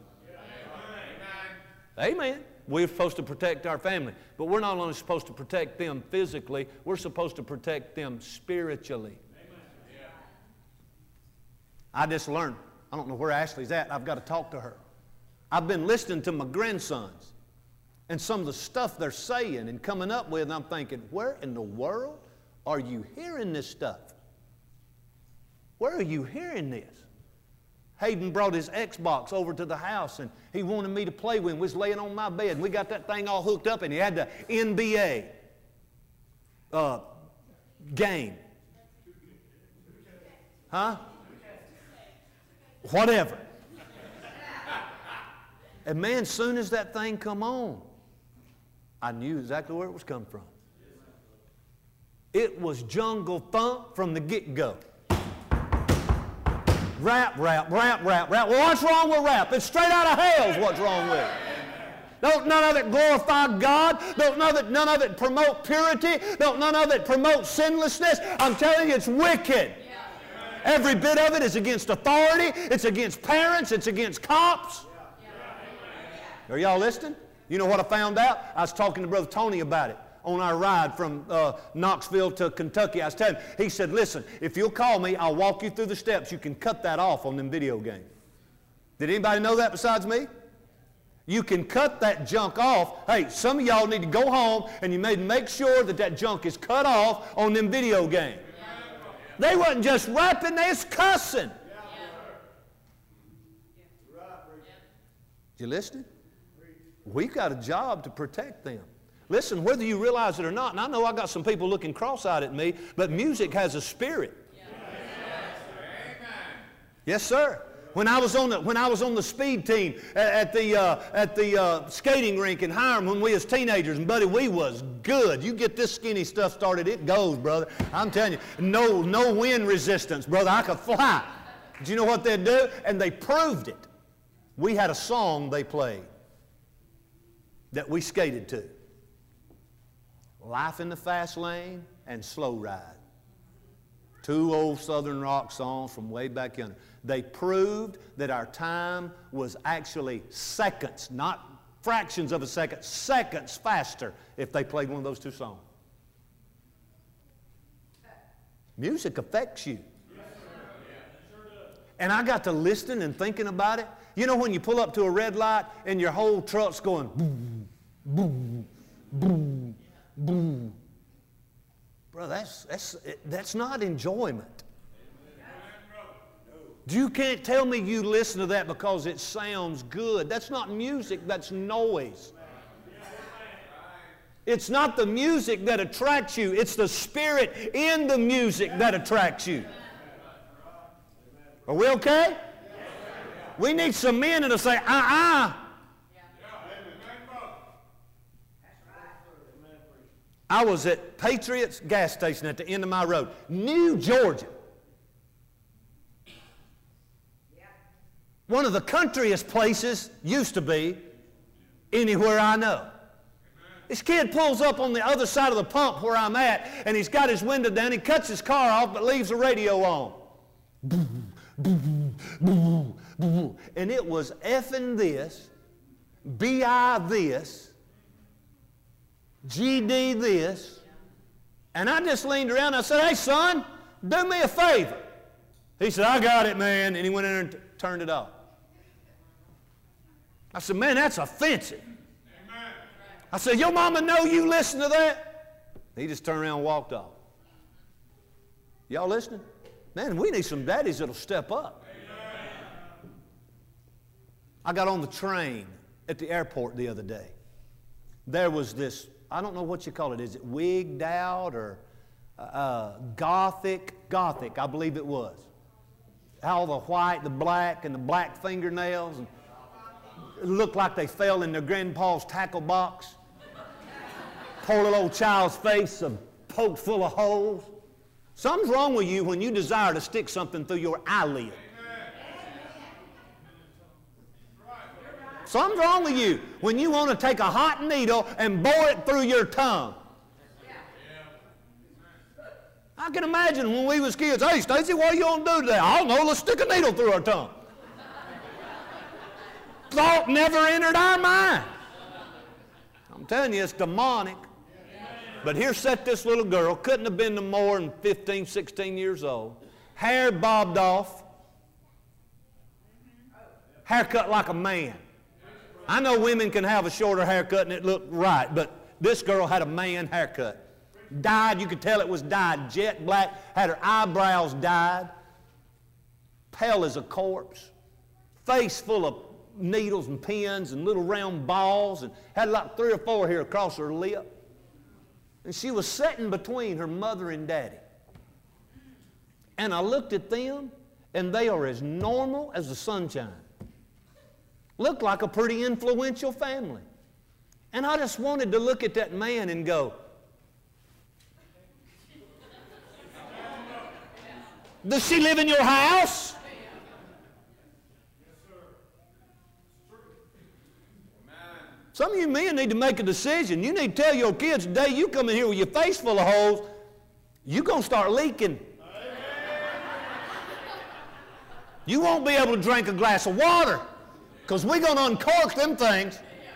Amen. We're supposed to protect our family. But we're not only supposed to protect them physically, we're supposed to protect them spiritually. Amen. I just learned. I don't know where Ashley's at. I've got to talk to her. I've been listening to my grandsons and some of the stuff they're saying and coming up with, and I'm thinking, where in the world are you hearing this stuff? Where are you hearing this? Hayden brought his Xbox over to the house, and he wanted me to play with him. We was laying on my bed, and we got that thing all hooked up, and he had the NBA game. Huh? Whatever. And man, as soon as that thing come on, I knew exactly where it was coming from. It was jungle thump from the get-go. Rap, rap, rap, rap, rap. Well, what's wrong with rap? It's straight out of hell's what's wrong with it. Don't none of it glorify God. Don't none of it promote purity. Don't none of it promote sinlessness. I'm telling you, it's wicked. Every bit of it is against authority. It's against parents. It's against cops. Are y'all listening? You know what I found out? I was talking to Brother Tony about it on our ride from Knoxville to Kentucky. I was telling him, he said, listen, if you'll call me, I'll walk you through the steps. You can cut that off on them video games. Did anybody know that besides me? You can cut that junk off. Hey, some of y'all need to go home and you make sure that that junk is cut off on them video games. They wasn't just rapping, they was cussing. You listening? We've got a job to protect them. Listen, whether you realize it or not, and I know I got some people looking cross-eyed at me, but music has a spirit. Yes, sir. When I was on the speed team at the skating rink in Hiram when we was teenagers, and buddy, we was good. You get this skinny stuff started, it goes, brother. I'm telling you, no wind resistance, brother. I could fly. Did you know what they'd do? And they proved it. We had a song they played that we skated to. Life in the fast lane and slow ride. Two old Southern rock songs from way back yonder. They proved that our time was actually seconds, not fractions of a second, seconds faster if they played one of those two songs. Music affects you. And I got to listening and thinking about it. You know when you pull up to a red light and your whole truck's going boom, boom, boom, boom. Bro, that's not enjoyment. You can't tell me you listen to that because it sounds good. That's not music, that's noise. It's not the music that attracts you. It's the spirit in the music that attracts you. I are we okay? We need some men that'll say, I was at Patriots gas station at the end of my road, New Georgia. One of the countryest places used to be anywhere I know. This kid pulls up on the other side of the pump where I'm at, and he's got his window down. He cuts his car off but leaves the radio on. And it was effing this, BI this, GD this. And I just leaned around and I said, hey, son, do me a favor. He said, I got it, man. And he went in there and turned it off. I said, man, that's offensive. I said, your mama know you listen to that? He just turned around and walked off. Y'all listening? Man, we need some daddies that'll step up. I got on the train at the airport the other day. There was this, I don't know what you call it. Is it wigged out or gothic? Gothic, I believe it was. All the white, the black, and the black fingernails. And it looked like they fell in their grandpa's tackle box. Poor little old child's face poked full of holes. Something's wrong with you when you desire to stick something through your eyelid. Something's wrong with you when you want to take a hot needle and bore it through your tongue. I can imagine when we was kids, hey, Stacy, what are you going to do today? I don't know, let's stick a needle through our tongue. Thought never entered our mind. I'm telling you, it's demonic. But here sat this little girl, couldn't have been no more than 15, 16 years old, hair bobbed off, haircut like a man. I know women can have a shorter haircut and it looked right, but this girl had a man haircut. Dyed, you could tell it was dyed, jet black, had her eyebrows dyed, pale as a corpse, face full of needles and pins and little round balls, and had like 3 or 4 here across her lip. And she was sitting between her mother and daddy. And I looked at them, and they are as normal as the sunshine. Looked like a pretty influential family. And I just wanted to look at that man and go, does she live in your house? Some of you men need to make a decision. You need to tell your kids, the day you come in here with your face full of holes, you're going to start leaking. You won't be able to drink a glass of water because we're going to uncork them things.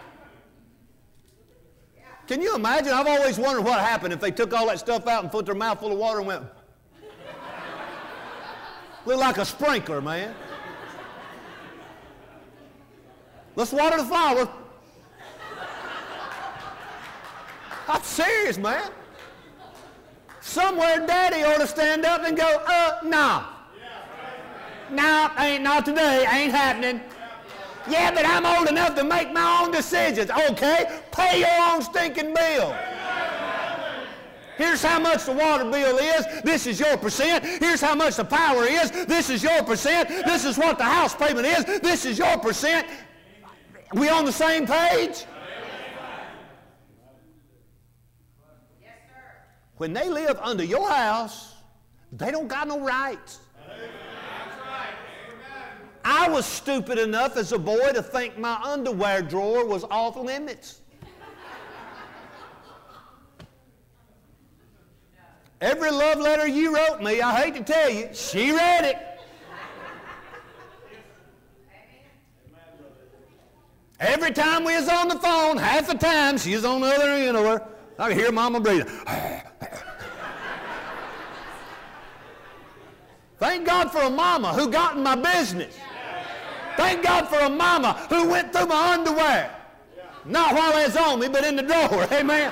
Can you imagine? I've always wondered what happened if they took all that stuff out and put their mouth full of water and went, look like a sprinkler, man. Let's water the flower. I'm serious, man. Somewhere daddy ought to stand up and go, no. No, ain't not today, ain't happening. Yeah, but I'm old enough to make my own decisions. Okay, pay your own stinking bill. Here's how much the water bill is. This is your percent. Here's how much the power is. This is your percent. This is what the house payment is. This is your percent. We on the same page? When they live under your house, they don't got no rights. I was stupid enough as a boy to think my underwear drawer was off limits. Every love letter you wrote me, I hate to tell you, she read it. Every time we was on the phone, half the time she was on the other end of her. I could hear Mama breathing. Thank God for a mama who got in my business. Thank God for a mama who went through my underwear. Not while it's on me, but in the drawer. Amen.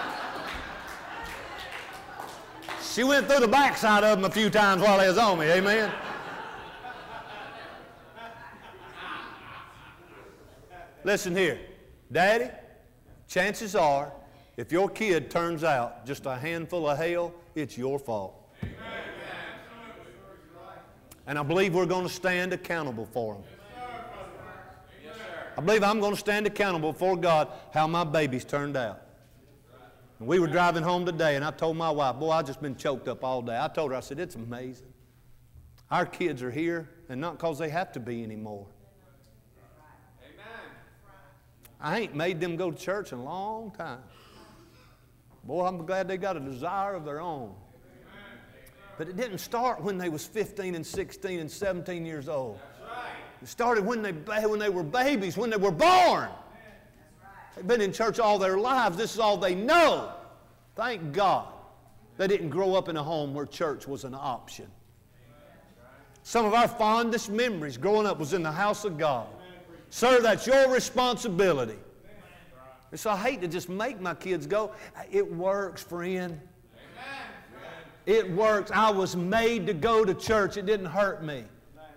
She went through the backside of them a few times while they was on me. Amen. Listen here. Daddy, chances are, if your kid turns out just a handful of hell, it's your fault. And I believe we're going to stand accountable for them. I believe I'm going to stand accountable before God how my babies turned out. And we were driving home today, and I told my wife, boy, I've just been choked up all day. I told her, I said, it's amazing. Our kids are here, and not because they have to be anymore. I ain't made them go to church in a long time. Boy, I'm glad they got a desire of their own. But it didn't start when they was 15 and 16 and 17 years old. It started when they were babies, when they were born. They've been in church all their lives. This is all they know. Thank God they didn't grow up in a home where church was an option. Some of our fondest memories growing up was in the house of God. Sir, that's your responsibility. And so I hate to just make my kids go. It works, friend. It works. I was made to go to church. It didn't hurt me.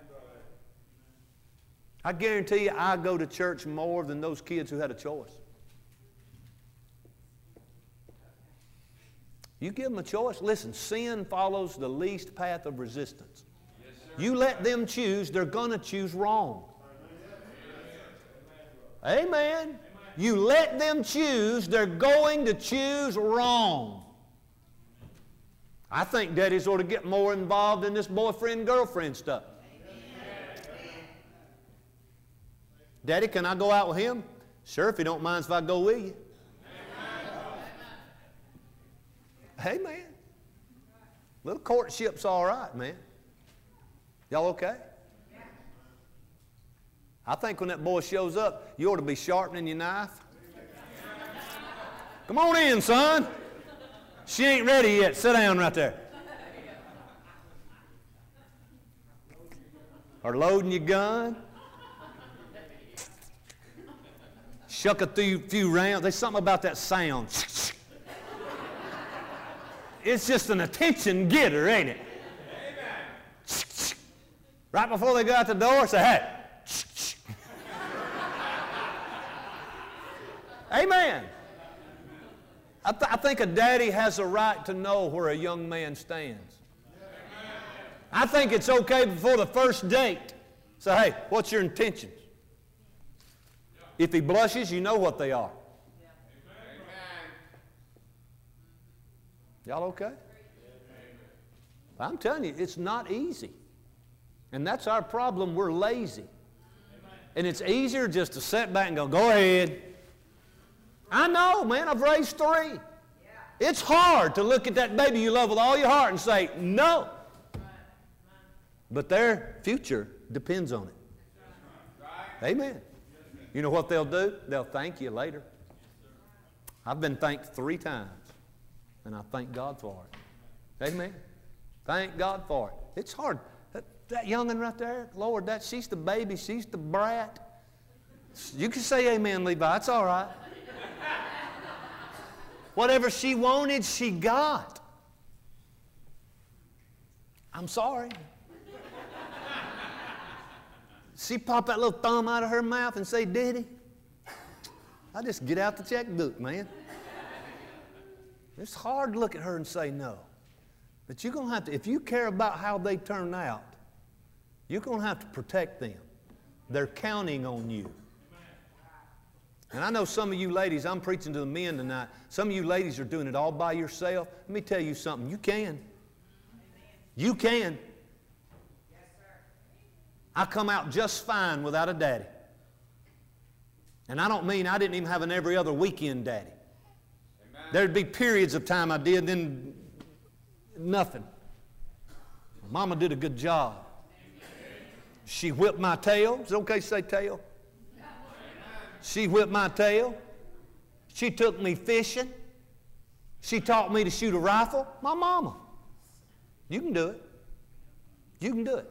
I guarantee you I go to church more than those kids who had a choice. You give them a choice. Listen, sin follows the least path of resistance. You let them choose, they're going to choose wrong. Amen. You let them choose, they're going to choose wrong. I think daddies ought to get more involved in this boyfriend-girlfriend stuff. Daddy, can I go out with him? Sure, if you don't mind if I go with you. Amen. Little courtship's all right, man. Y'all okay? I think when that boy shows up, you ought to be sharpening your knife. Come on in, son. She ain't ready yet. Sit down right there. Or loading your gun. Shuck a few rounds. There's something about that sound. It's just an attention getter, ain't it? Right before they go out the door, say, hey. Amen. I think a daddy has a right to know where a young man stands. I think it's okay before the first date. Say, hey, what's your intentions? If he blushes, you know what they are. Y'all okay? I'm telling you, it's not easy. And that's our problem. We're lazy. And it's easier just to sit back and go ahead. I know, man, I've raised 3. It's hard to look at that baby you love with all your heart and say, no. But their future depends on it. Amen. You know what they'll do? They'll thank you later. I've been thanked 3 times, and I thank God for it. Amen. Thank God for it. It's hard. That young'un right there, Lord, she's the baby, she's the brat. You can say amen, Levi. It's all right. Whatever she wanted, she got. I'm sorry. She pop that little thumb out of her mouth and say, Daddy, I just get out the checkbook, man. It's hard to look at her and say no. But you're going to have to, if you care about how they turn out, you're going to have to protect them. They're counting on you. And I know some of you ladies, I'm preaching to the men tonight, some of you ladies are doing it all by yourself. Let me tell you something. You can. You can. I come out just fine without a daddy. And I don't mean I didn't even have an every other weekend daddy. Amen. There'd be periods of time I did, then Nothing. Mama did a good job. She whipped my tail. Is it okay to say tail? She whipped my tail. She took me fishing. She taught me to shoot a rifle. My mama. You can do it. You can do it.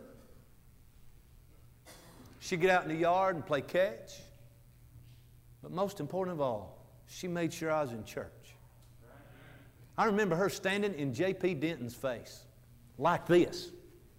She'd get out in the yard and play catch. But most important of all, she made sure I was in church. I remember her standing in J.P. Denton's face like this.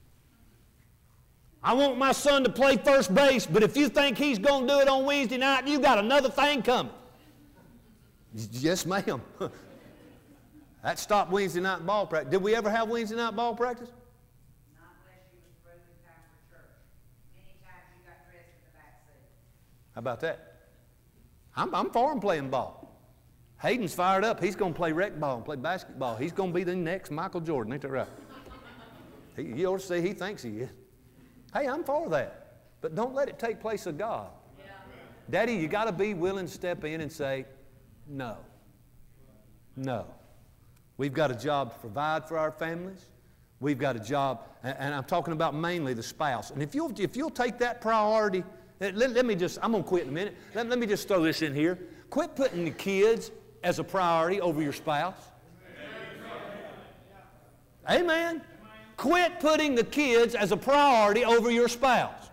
I want my son to play first base, but if you think he's going to do it on Wednesday night, you got another thing coming. Yes, ma'am. That stopped Wednesday night ball practice. Did we ever have Wednesday night ball practice? Not unless you was present time for church. Many times you got dressed in the back seat. How about that? I'm for him playing ball. Hayden's fired up. He's going to play rec ball and play basketball. He's going to be the next Michael Jordan. Ain't that right? You ought to see he thinks he is. Hey, I'm for that. But don't let it take place of God. Yeah. Daddy, you got to be willing to step in and say, no. No. We've got a job to provide for our families. We've got a job, and I'm talking about mainly the spouse. And if you'll take that priority, let me just, I'm going to quit in a minute. Let me just throw this in here. Quit putting the kids as a priority over your spouse. Amen. Quit putting the kids as a priority over your spouse.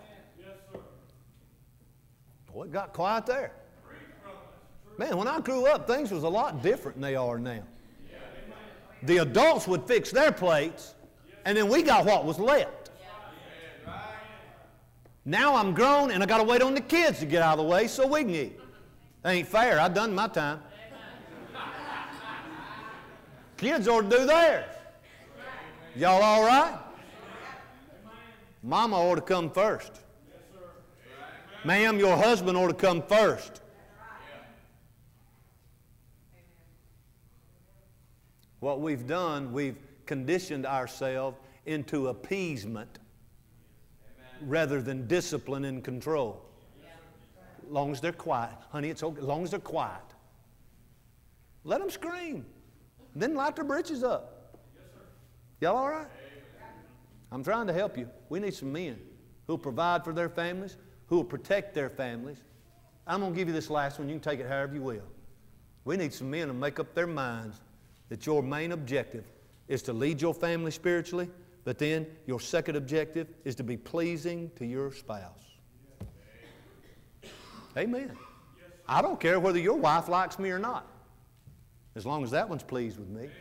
Boy, it got quiet there. Man, when I grew up, things was a lot different than they are now. The adults would fix their plates, and then we got what was left. Now I'm grown, and I got to wait on the kids to get out of the way so we can eat. That ain't fair. I've done my time. Kids ought to do theirs. Y'all all right? Mama ought to come first. Ma'am, your husband ought to come first. What we've done, we've conditioned ourselves into appeasement rather than discipline and control. As long as they're quiet. Honey, it's okay. As long as they're quiet. Let them scream. Then light their britches up. Y'all all right? I'm trying to help you. We need some men who will provide for their families, who will protect their families. I'm going to give you this last one. You can take it however you will. We need some men to make up their minds that your main objective is to lead your family spiritually, but then your second objective is to be pleasing to your spouse. Amen. I don't care whether your wife likes me or not, as long as that one's pleased with me.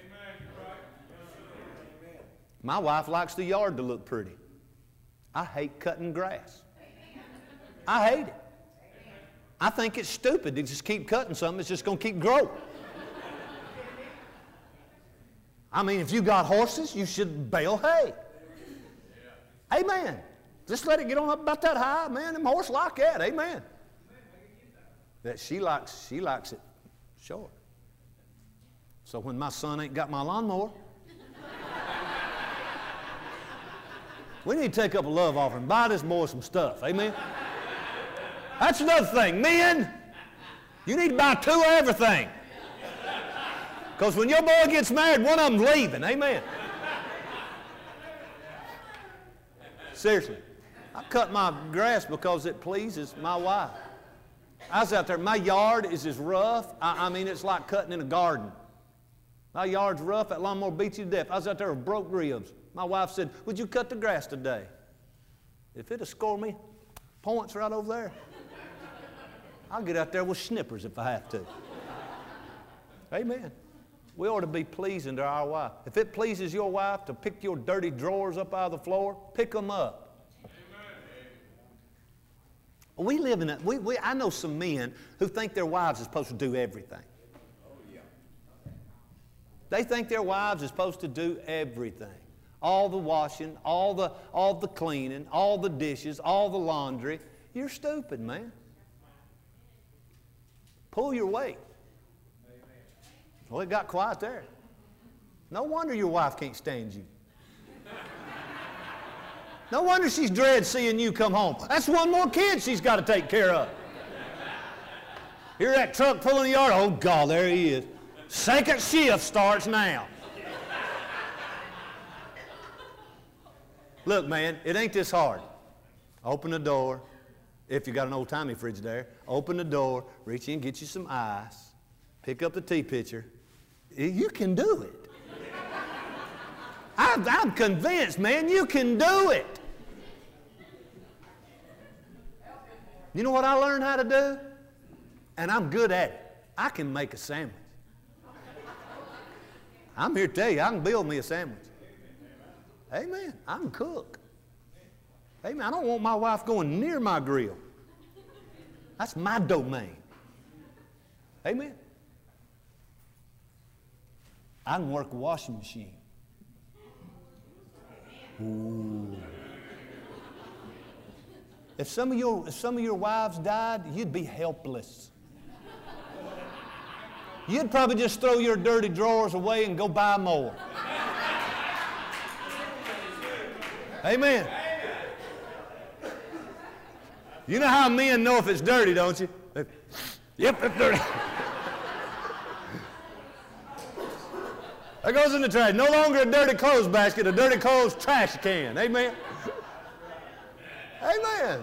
My wife likes the yard to look pretty. I hate cutting grass. I hate it. I think it's stupid to just keep cutting something. It's just going to keep growing. I mean, if you got horses, you should bale hay. Amen. Just let it get on up about that high, man. Them horses like that. Amen. That she likes it short. So when my son ain't got my lawnmower, we need to take up a love offering. Buy this boy some stuff. Amen. That's another thing. Men, you need to buy 2 of everything. Because when your boy gets married, one of them's leaving. Amen. Seriously. I cut my grass because it pleases my wife. I was out there. My yard is as rough. I mean, it's like cutting in a garden. My yard's rough. That lawnmower beats you to death. I was out there with broke ribs. My wife said, would you cut the grass today? If it'll score me points right over there, I'll get out there with snippers if I have to. Amen. We ought to be pleasing to our wife. If it pleases your wife to pick your dirty drawers up out of the floor, pick them up. Amen. We live in a, I know some men who think their wives are supposed to do everything. They think their wives are supposed to do everything. All the washing, all the cleaning, all the dishes, all the laundry. You're stupid, man. Pull your weight. Well, it got quiet there. No wonder your wife can't stand you. No wonder she's dread seeing you come home. That's one more kid she's got to take care of. Hear that truck pulling the yard? Oh, God, there he is. Second shift starts now. Look, man, it ain't this hard. Open the door. If you got an old-timey fridge there, open the door, reach in, get you some ice, pick up the tea pitcher. You can do it. I'm convinced, man, you can do it. You know what I learned how to do? And I'm good at it. I can make a sandwich. I'm here to tell you, I can build me a sandwich. Amen. I can cook. Amen. I don't want my wife going near my grill. That's my domain. Amen. I can work a washing machine. Ooh. If some of your wives died, you'd be helpless. You'd probably just throw your dirty drawers away and go buy more. Amen. You know how men know if it's dirty, don't you? Yep, it's dirty. That goes in the trash. No longer a dirty clothes basket, a dirty clothes trash can. Amen. Amen.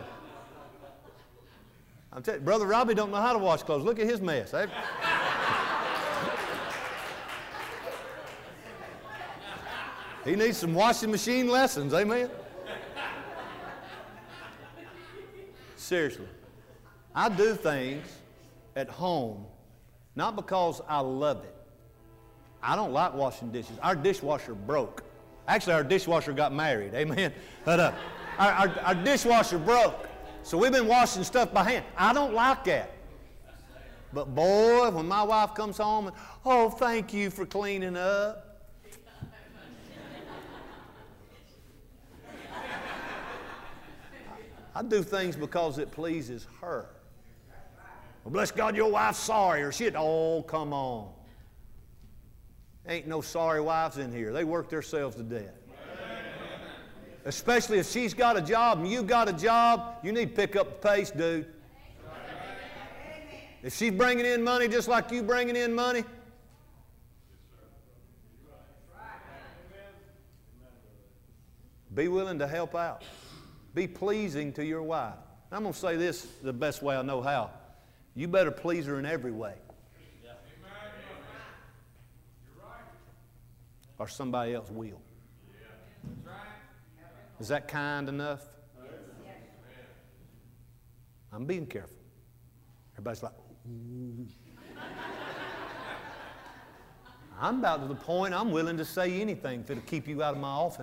I'm telling you, Brother Robbie don't know how to wash clothes. Look at his mess. He needs some washing machine lessons. Amen. Seriously. I do things at home not because I love it. I don't like washing dishes. Our dishwasher broke. Actually, our dishwasher got married. Amen. But our dishwasher broke. So we've been washing stuff by hand. I don't like that. But boy, when my wife comes home and, oh, thank you for cleaning up. I do things because it pleases her. Well, bless God, your wife's sorry, or shit. Oh, come on. Ain't no sorry wives in here. They work themselves to death. Especially if she's got a job and you've got a job, you need to pick up the pace, dude. If she's bringing in money just like you bringing in money, be willing to help out. Be pleasing to your wife. I'm going to say this the best way I know how. You better please her in every way. Or somebody else will. Is that kind enough? I'm being careful. Everybody's like, ooh. I'm about to the point I'm willing to say anything if it'll keep you out of my office.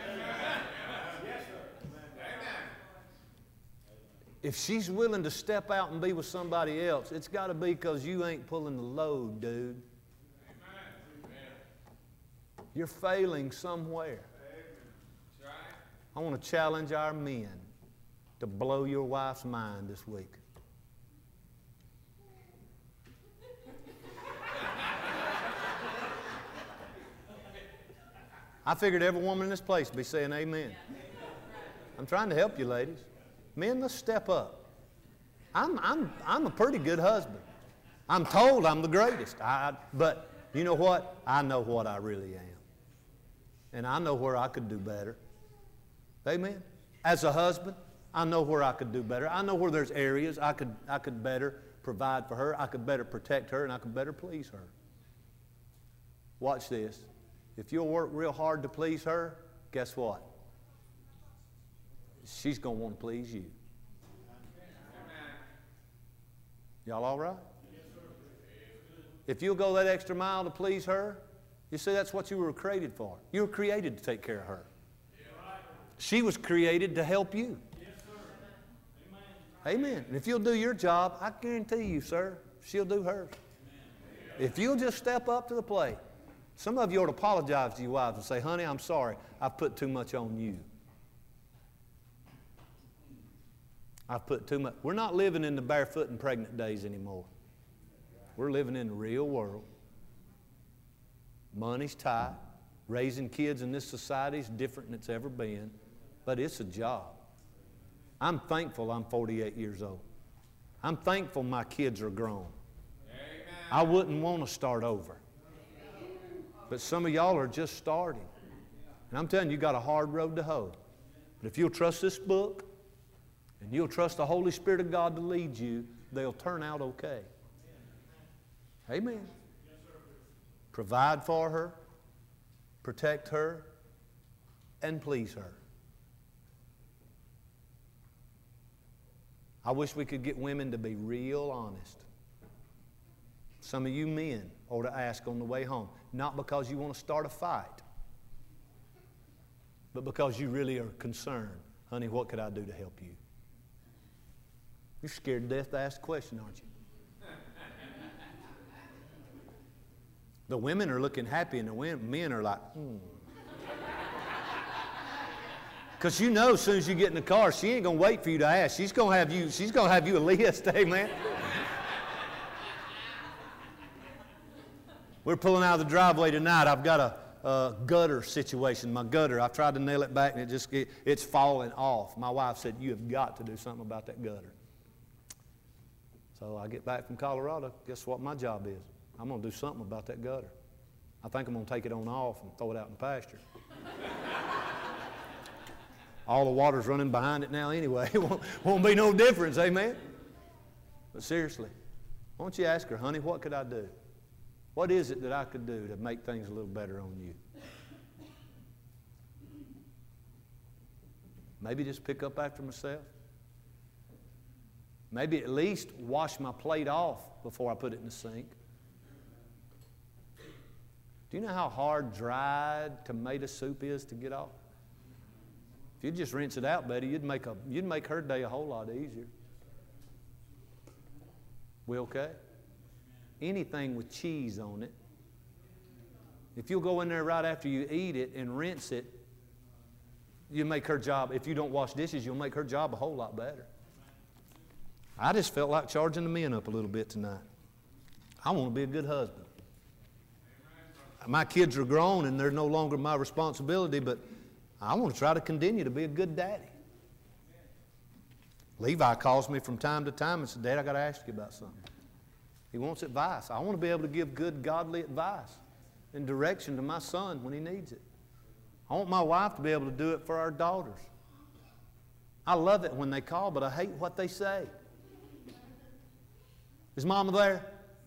If she's willing to step out and be with somebody else, it's got to be because you ain't pulling the load, dude. You're failing somewhere. I want to challenge our men to blow your wife's mind this week. I figured every woman in this place would be saying amen. I'm trying to help you, ladies. Men, let's step up. I'm a pretty good husband. I'm told I'm the greatest. But you know what? I know what I really am. And I know where I could do better. Amen? As a husband, I know where I could do better. I know where there's areas I could better provide for her. I could better protect her, and I could better please her. Watch this. If you'll work real hard to please her, guess what? She's going to want to please you. Y'all all right? If you'll go that extra mile to please her, you see, that's what you were created for. You were created to take care of her. She was created to help you. Amen. And if you'll do your job, I guarantee you, sir, she'll do hers. If you'll just step up to the plate. Some of you ought to apologize to your wives and say, honey, I'm sorry. I've put too much on you. I've put too much. We're not living in the barefoot and pregnant days anymore. We're living in the real world. Money's tight. Raising kids in this society is different than it's ever been. But it's a job. I'm thankful I'm 48 years old. I'm thankful my kids are grown. Amen. I wouldn't want to start over. But some of y'all are just starting. And I'm telling you, you got a hard road to hoe. But if you'll trust this book and you'll trust the Holy Spirit of God to lead you, they'll turn out okay. Amen. Provide for her, protect her, and please her. I wish we could get women to be real honest. Some of you men ought to ask on the way home, not because you want to start a fight, but because you really are concerned. Honey, what could I do to help you? You're scared to death to ask the question, aren't you? The women are looking happy and the men are like, Because you know as soon as you get in the car, she ain't going to wait for you to ask. She's going to have you a list, amen? We're pulling out of the driveway tonight. I've got a gutter situation. My gutter, I've tried to nail it back and it's falling off. My wife said, you have got to do something about that gutter. So I get back from Colorado. Guess what my job is? I'm going to do something about that gutter. I think I'm going to take it on off and throw it out in the pasture. All the water's running behind it now anyway. It won't be no difference, amen? But seriously, why don't you ask her, honey, what could I do? What is it that I could do to make things a little better on you? Maybe just pick up after myself. Maybe at least wash my plate off before I put it in the sink. Do you know how hard dried tomato soup is to get off? If you'd just rinse it out, Betty, you'd make her day a whole lot easier. We okay? Anything with cheese on it. If you'll go in there right after you eat it and rinse it, you make her job, if you don't wash dishes, you'll make her job a whole lot better. I just felt like charging the men up a little bit tonight. I want to be a good husband. My kids are grown and they're no longer my responsibility, but I want to try to continue to be a good daddy. Levi calls me from time to time and says, Dad, I got to ask you about something. He wants advice. I want to be able to give good, godly advice and direction to my son when he needs it. I want my wife to be able to do it for our daughters. I love it when they call, but I hate what they say. Is Mama there?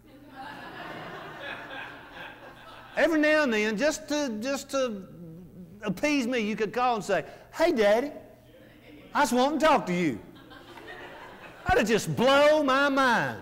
Every now and then, just to appease me, you could call and say, hey, Daddy, I just want to talk to you. That'd just blow my mind.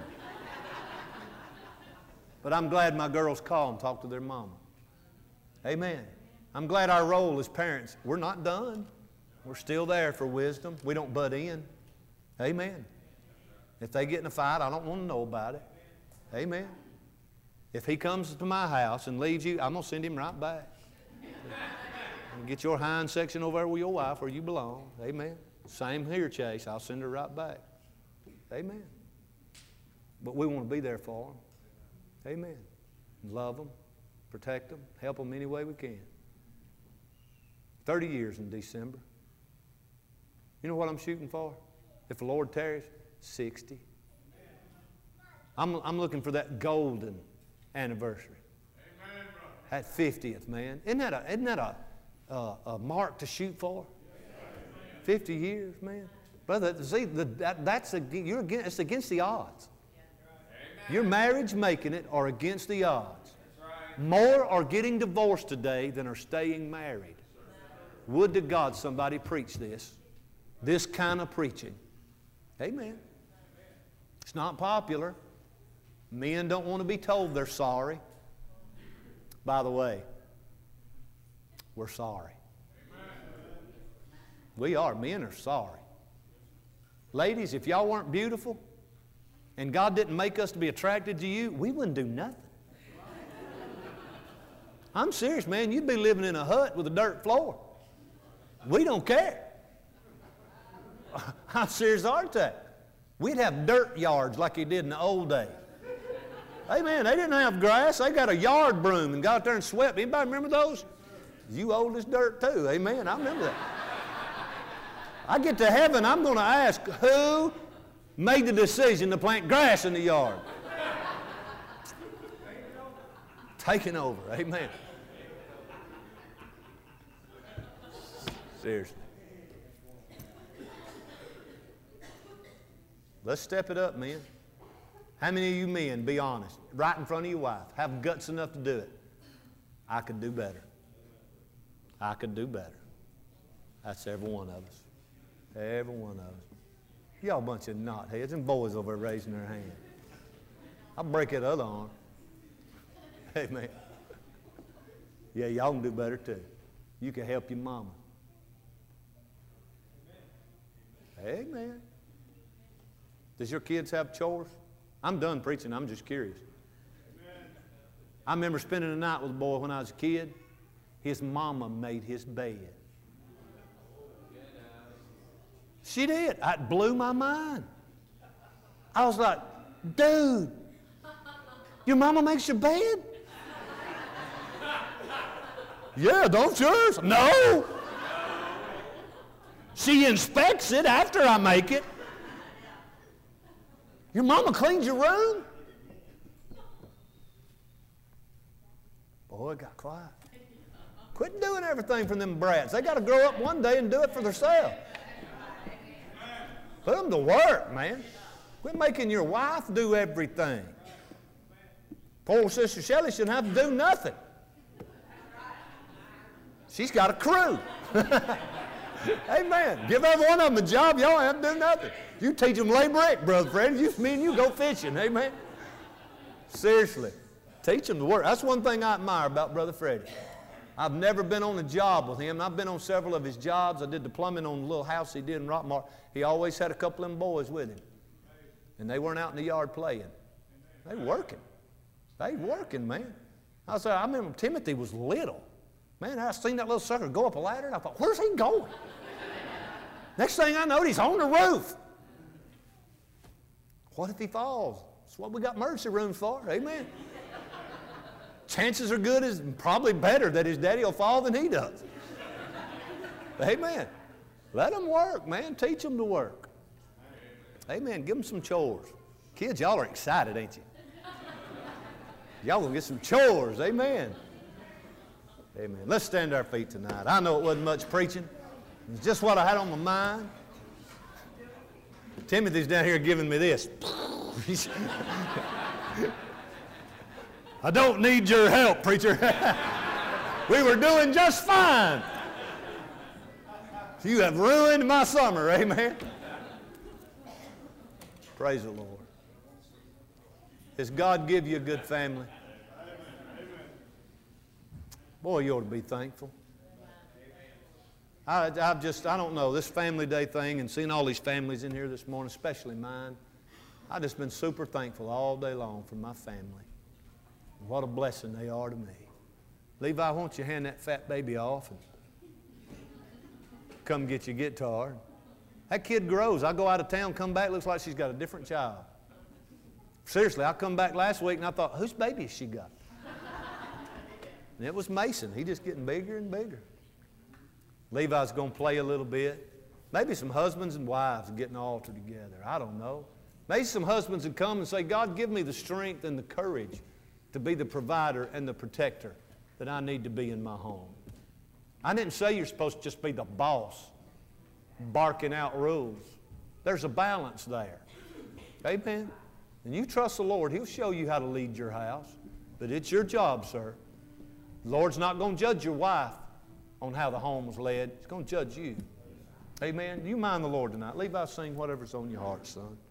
But I'm glad my girls call and talk to their mama. Amen. I'm glad our role as parents, we're not done. We're still there for wisdom. We don't butt in. Amen. If they get in a fight, I don't want to know about it. Amen. If he comes to my house and leaves you, I'm going to send him right back. Get your hind section over there with your wife where you belong. Amen. Same here, Chase. I'll send her right back. Amen. But we want to be there for them. Amen. Love them, protect them, help them any way we can. 30 years in December. You know what I'm shooting for? If the Lord tarries, 60. I'm looking for that golden anniversary. Amen, that 50th, man. Isn't that a mark to shoot for? 50 years, man. Brother, see, it's against the odds. Your marriage making it are against the odds. More are getting divorced today than are staying married. Would to God somebody preach this kind of preaching. Amen. It's not popular. Men don't want to be told they're sorry. By the way, we're sorry. We are. Men are sorry. Ladies, if y'all weren't beautiful and God didn't make us to be attracted to you, we wouldn't do nothing. I'm serious, man. You'd be living in a hut with a dirt floor. We don't care. I'm serious, aren't they? We'd have dirt yards like you did in the old days. Hey, man, they didn't have grass. They got a yard broom and got out there and swept. Anybody remember those? You old as dirt, too. Amen. I remember that. I get to heaven, I'm going to ask, who made the decision to plant grass in the yard? Taking over. Amen. Seriously. Let's step it up, men. How many of you men, be honest, right in front of your wife, have guts enough to do it? I could do better. I could do better. That's every one of us. Every one of us. Y'all a bunch of knotheads and boys over there raising their hand. I'll break that other arm. Amen. Yeah, y'all can do better too. You can help your mama. Amen. Does your kids have chores? I'm done preaching. I'm just curious. I remember spending the night with a boy when I was a kid. His mama made his bed. She did. It blew my mind. I was like, dude, your mama makes your bed? Yeah, don't yours? No. She inspects it after I make it. Your mama cleans your room? Boy, it got quiet. Quit doing everything for them brats. They got to grow up one day and do it for themselves. Put them to work, man. Quit making your wife do everything. Poor Sister Shelley shouldn't have to do nothing. She's got a crew. Amen. Give every one of them a job. Y'all have to do nothing. You teach them lay brick, brother friend. Me and you go fishing. Amen. Seriously. Teach them to work. That's one thing I admire about Brother Freddie. I've never been on a job with him. I've been on several of his jobs. I did the plumbing on the little house he did in Rockmart. He always had a couple of them boys with him. And they weren't out in the yard playing. They working. They working, man. I remember Timothy was little. Man, I seen that little sucker go up a ladder, and I thought, where's he going? Next thing I know, he's on the roof. What if he falls? That's what we got emergency rooms for. Amen. Chances are good, as probably better that his daddy will fall than he does. Amen. Let them work, man. Teach them to work. Amen. Give them some chores. Kids, y'all are excited, ain't you? Y'all gonna get some chores. Amen. Amen. Let's stand to our feet tonight. I know it wasn't much preaching. It's just what I had on my mind. Timothy's down here giving me this. I don't need your help, preacher. We were doing just fine. You have ruined my summer, amen. Praise the Lord. Does God give you a good family? Boy, you ought to be thankful. I don't know, this family day thing and seeing all these families in here this morning, especially mine, I've just been super thankful all day long for my family. What a blessing they are to me. Levi, why don't you hand that fat baby off and come get your guitar. That kid grows. I go out of town, come back, looks like she's got a different child. Seriously, I come back last week and I thought, whose baby has she got? And it was Mason. He's just getting bigger and bigger. Levi's going to play a little bit. Maybe some husbands and wives getting all together. I don't know. Maybe some husbands would come and say, God, give me the strength and the courage to be the provider and the protector that I need to be in my home. I didn't say you're supposed to just be the boss, barking out rules. There's a balance there. Amen? And you trust the Lord. He'll show you how to lead your house. But it's your job, sir. The Lord's not going to judge your wife on how the home was led. He's going to judge you. Amen? You mind the Lord tonight. Levi, sing whatever's on your heart, son.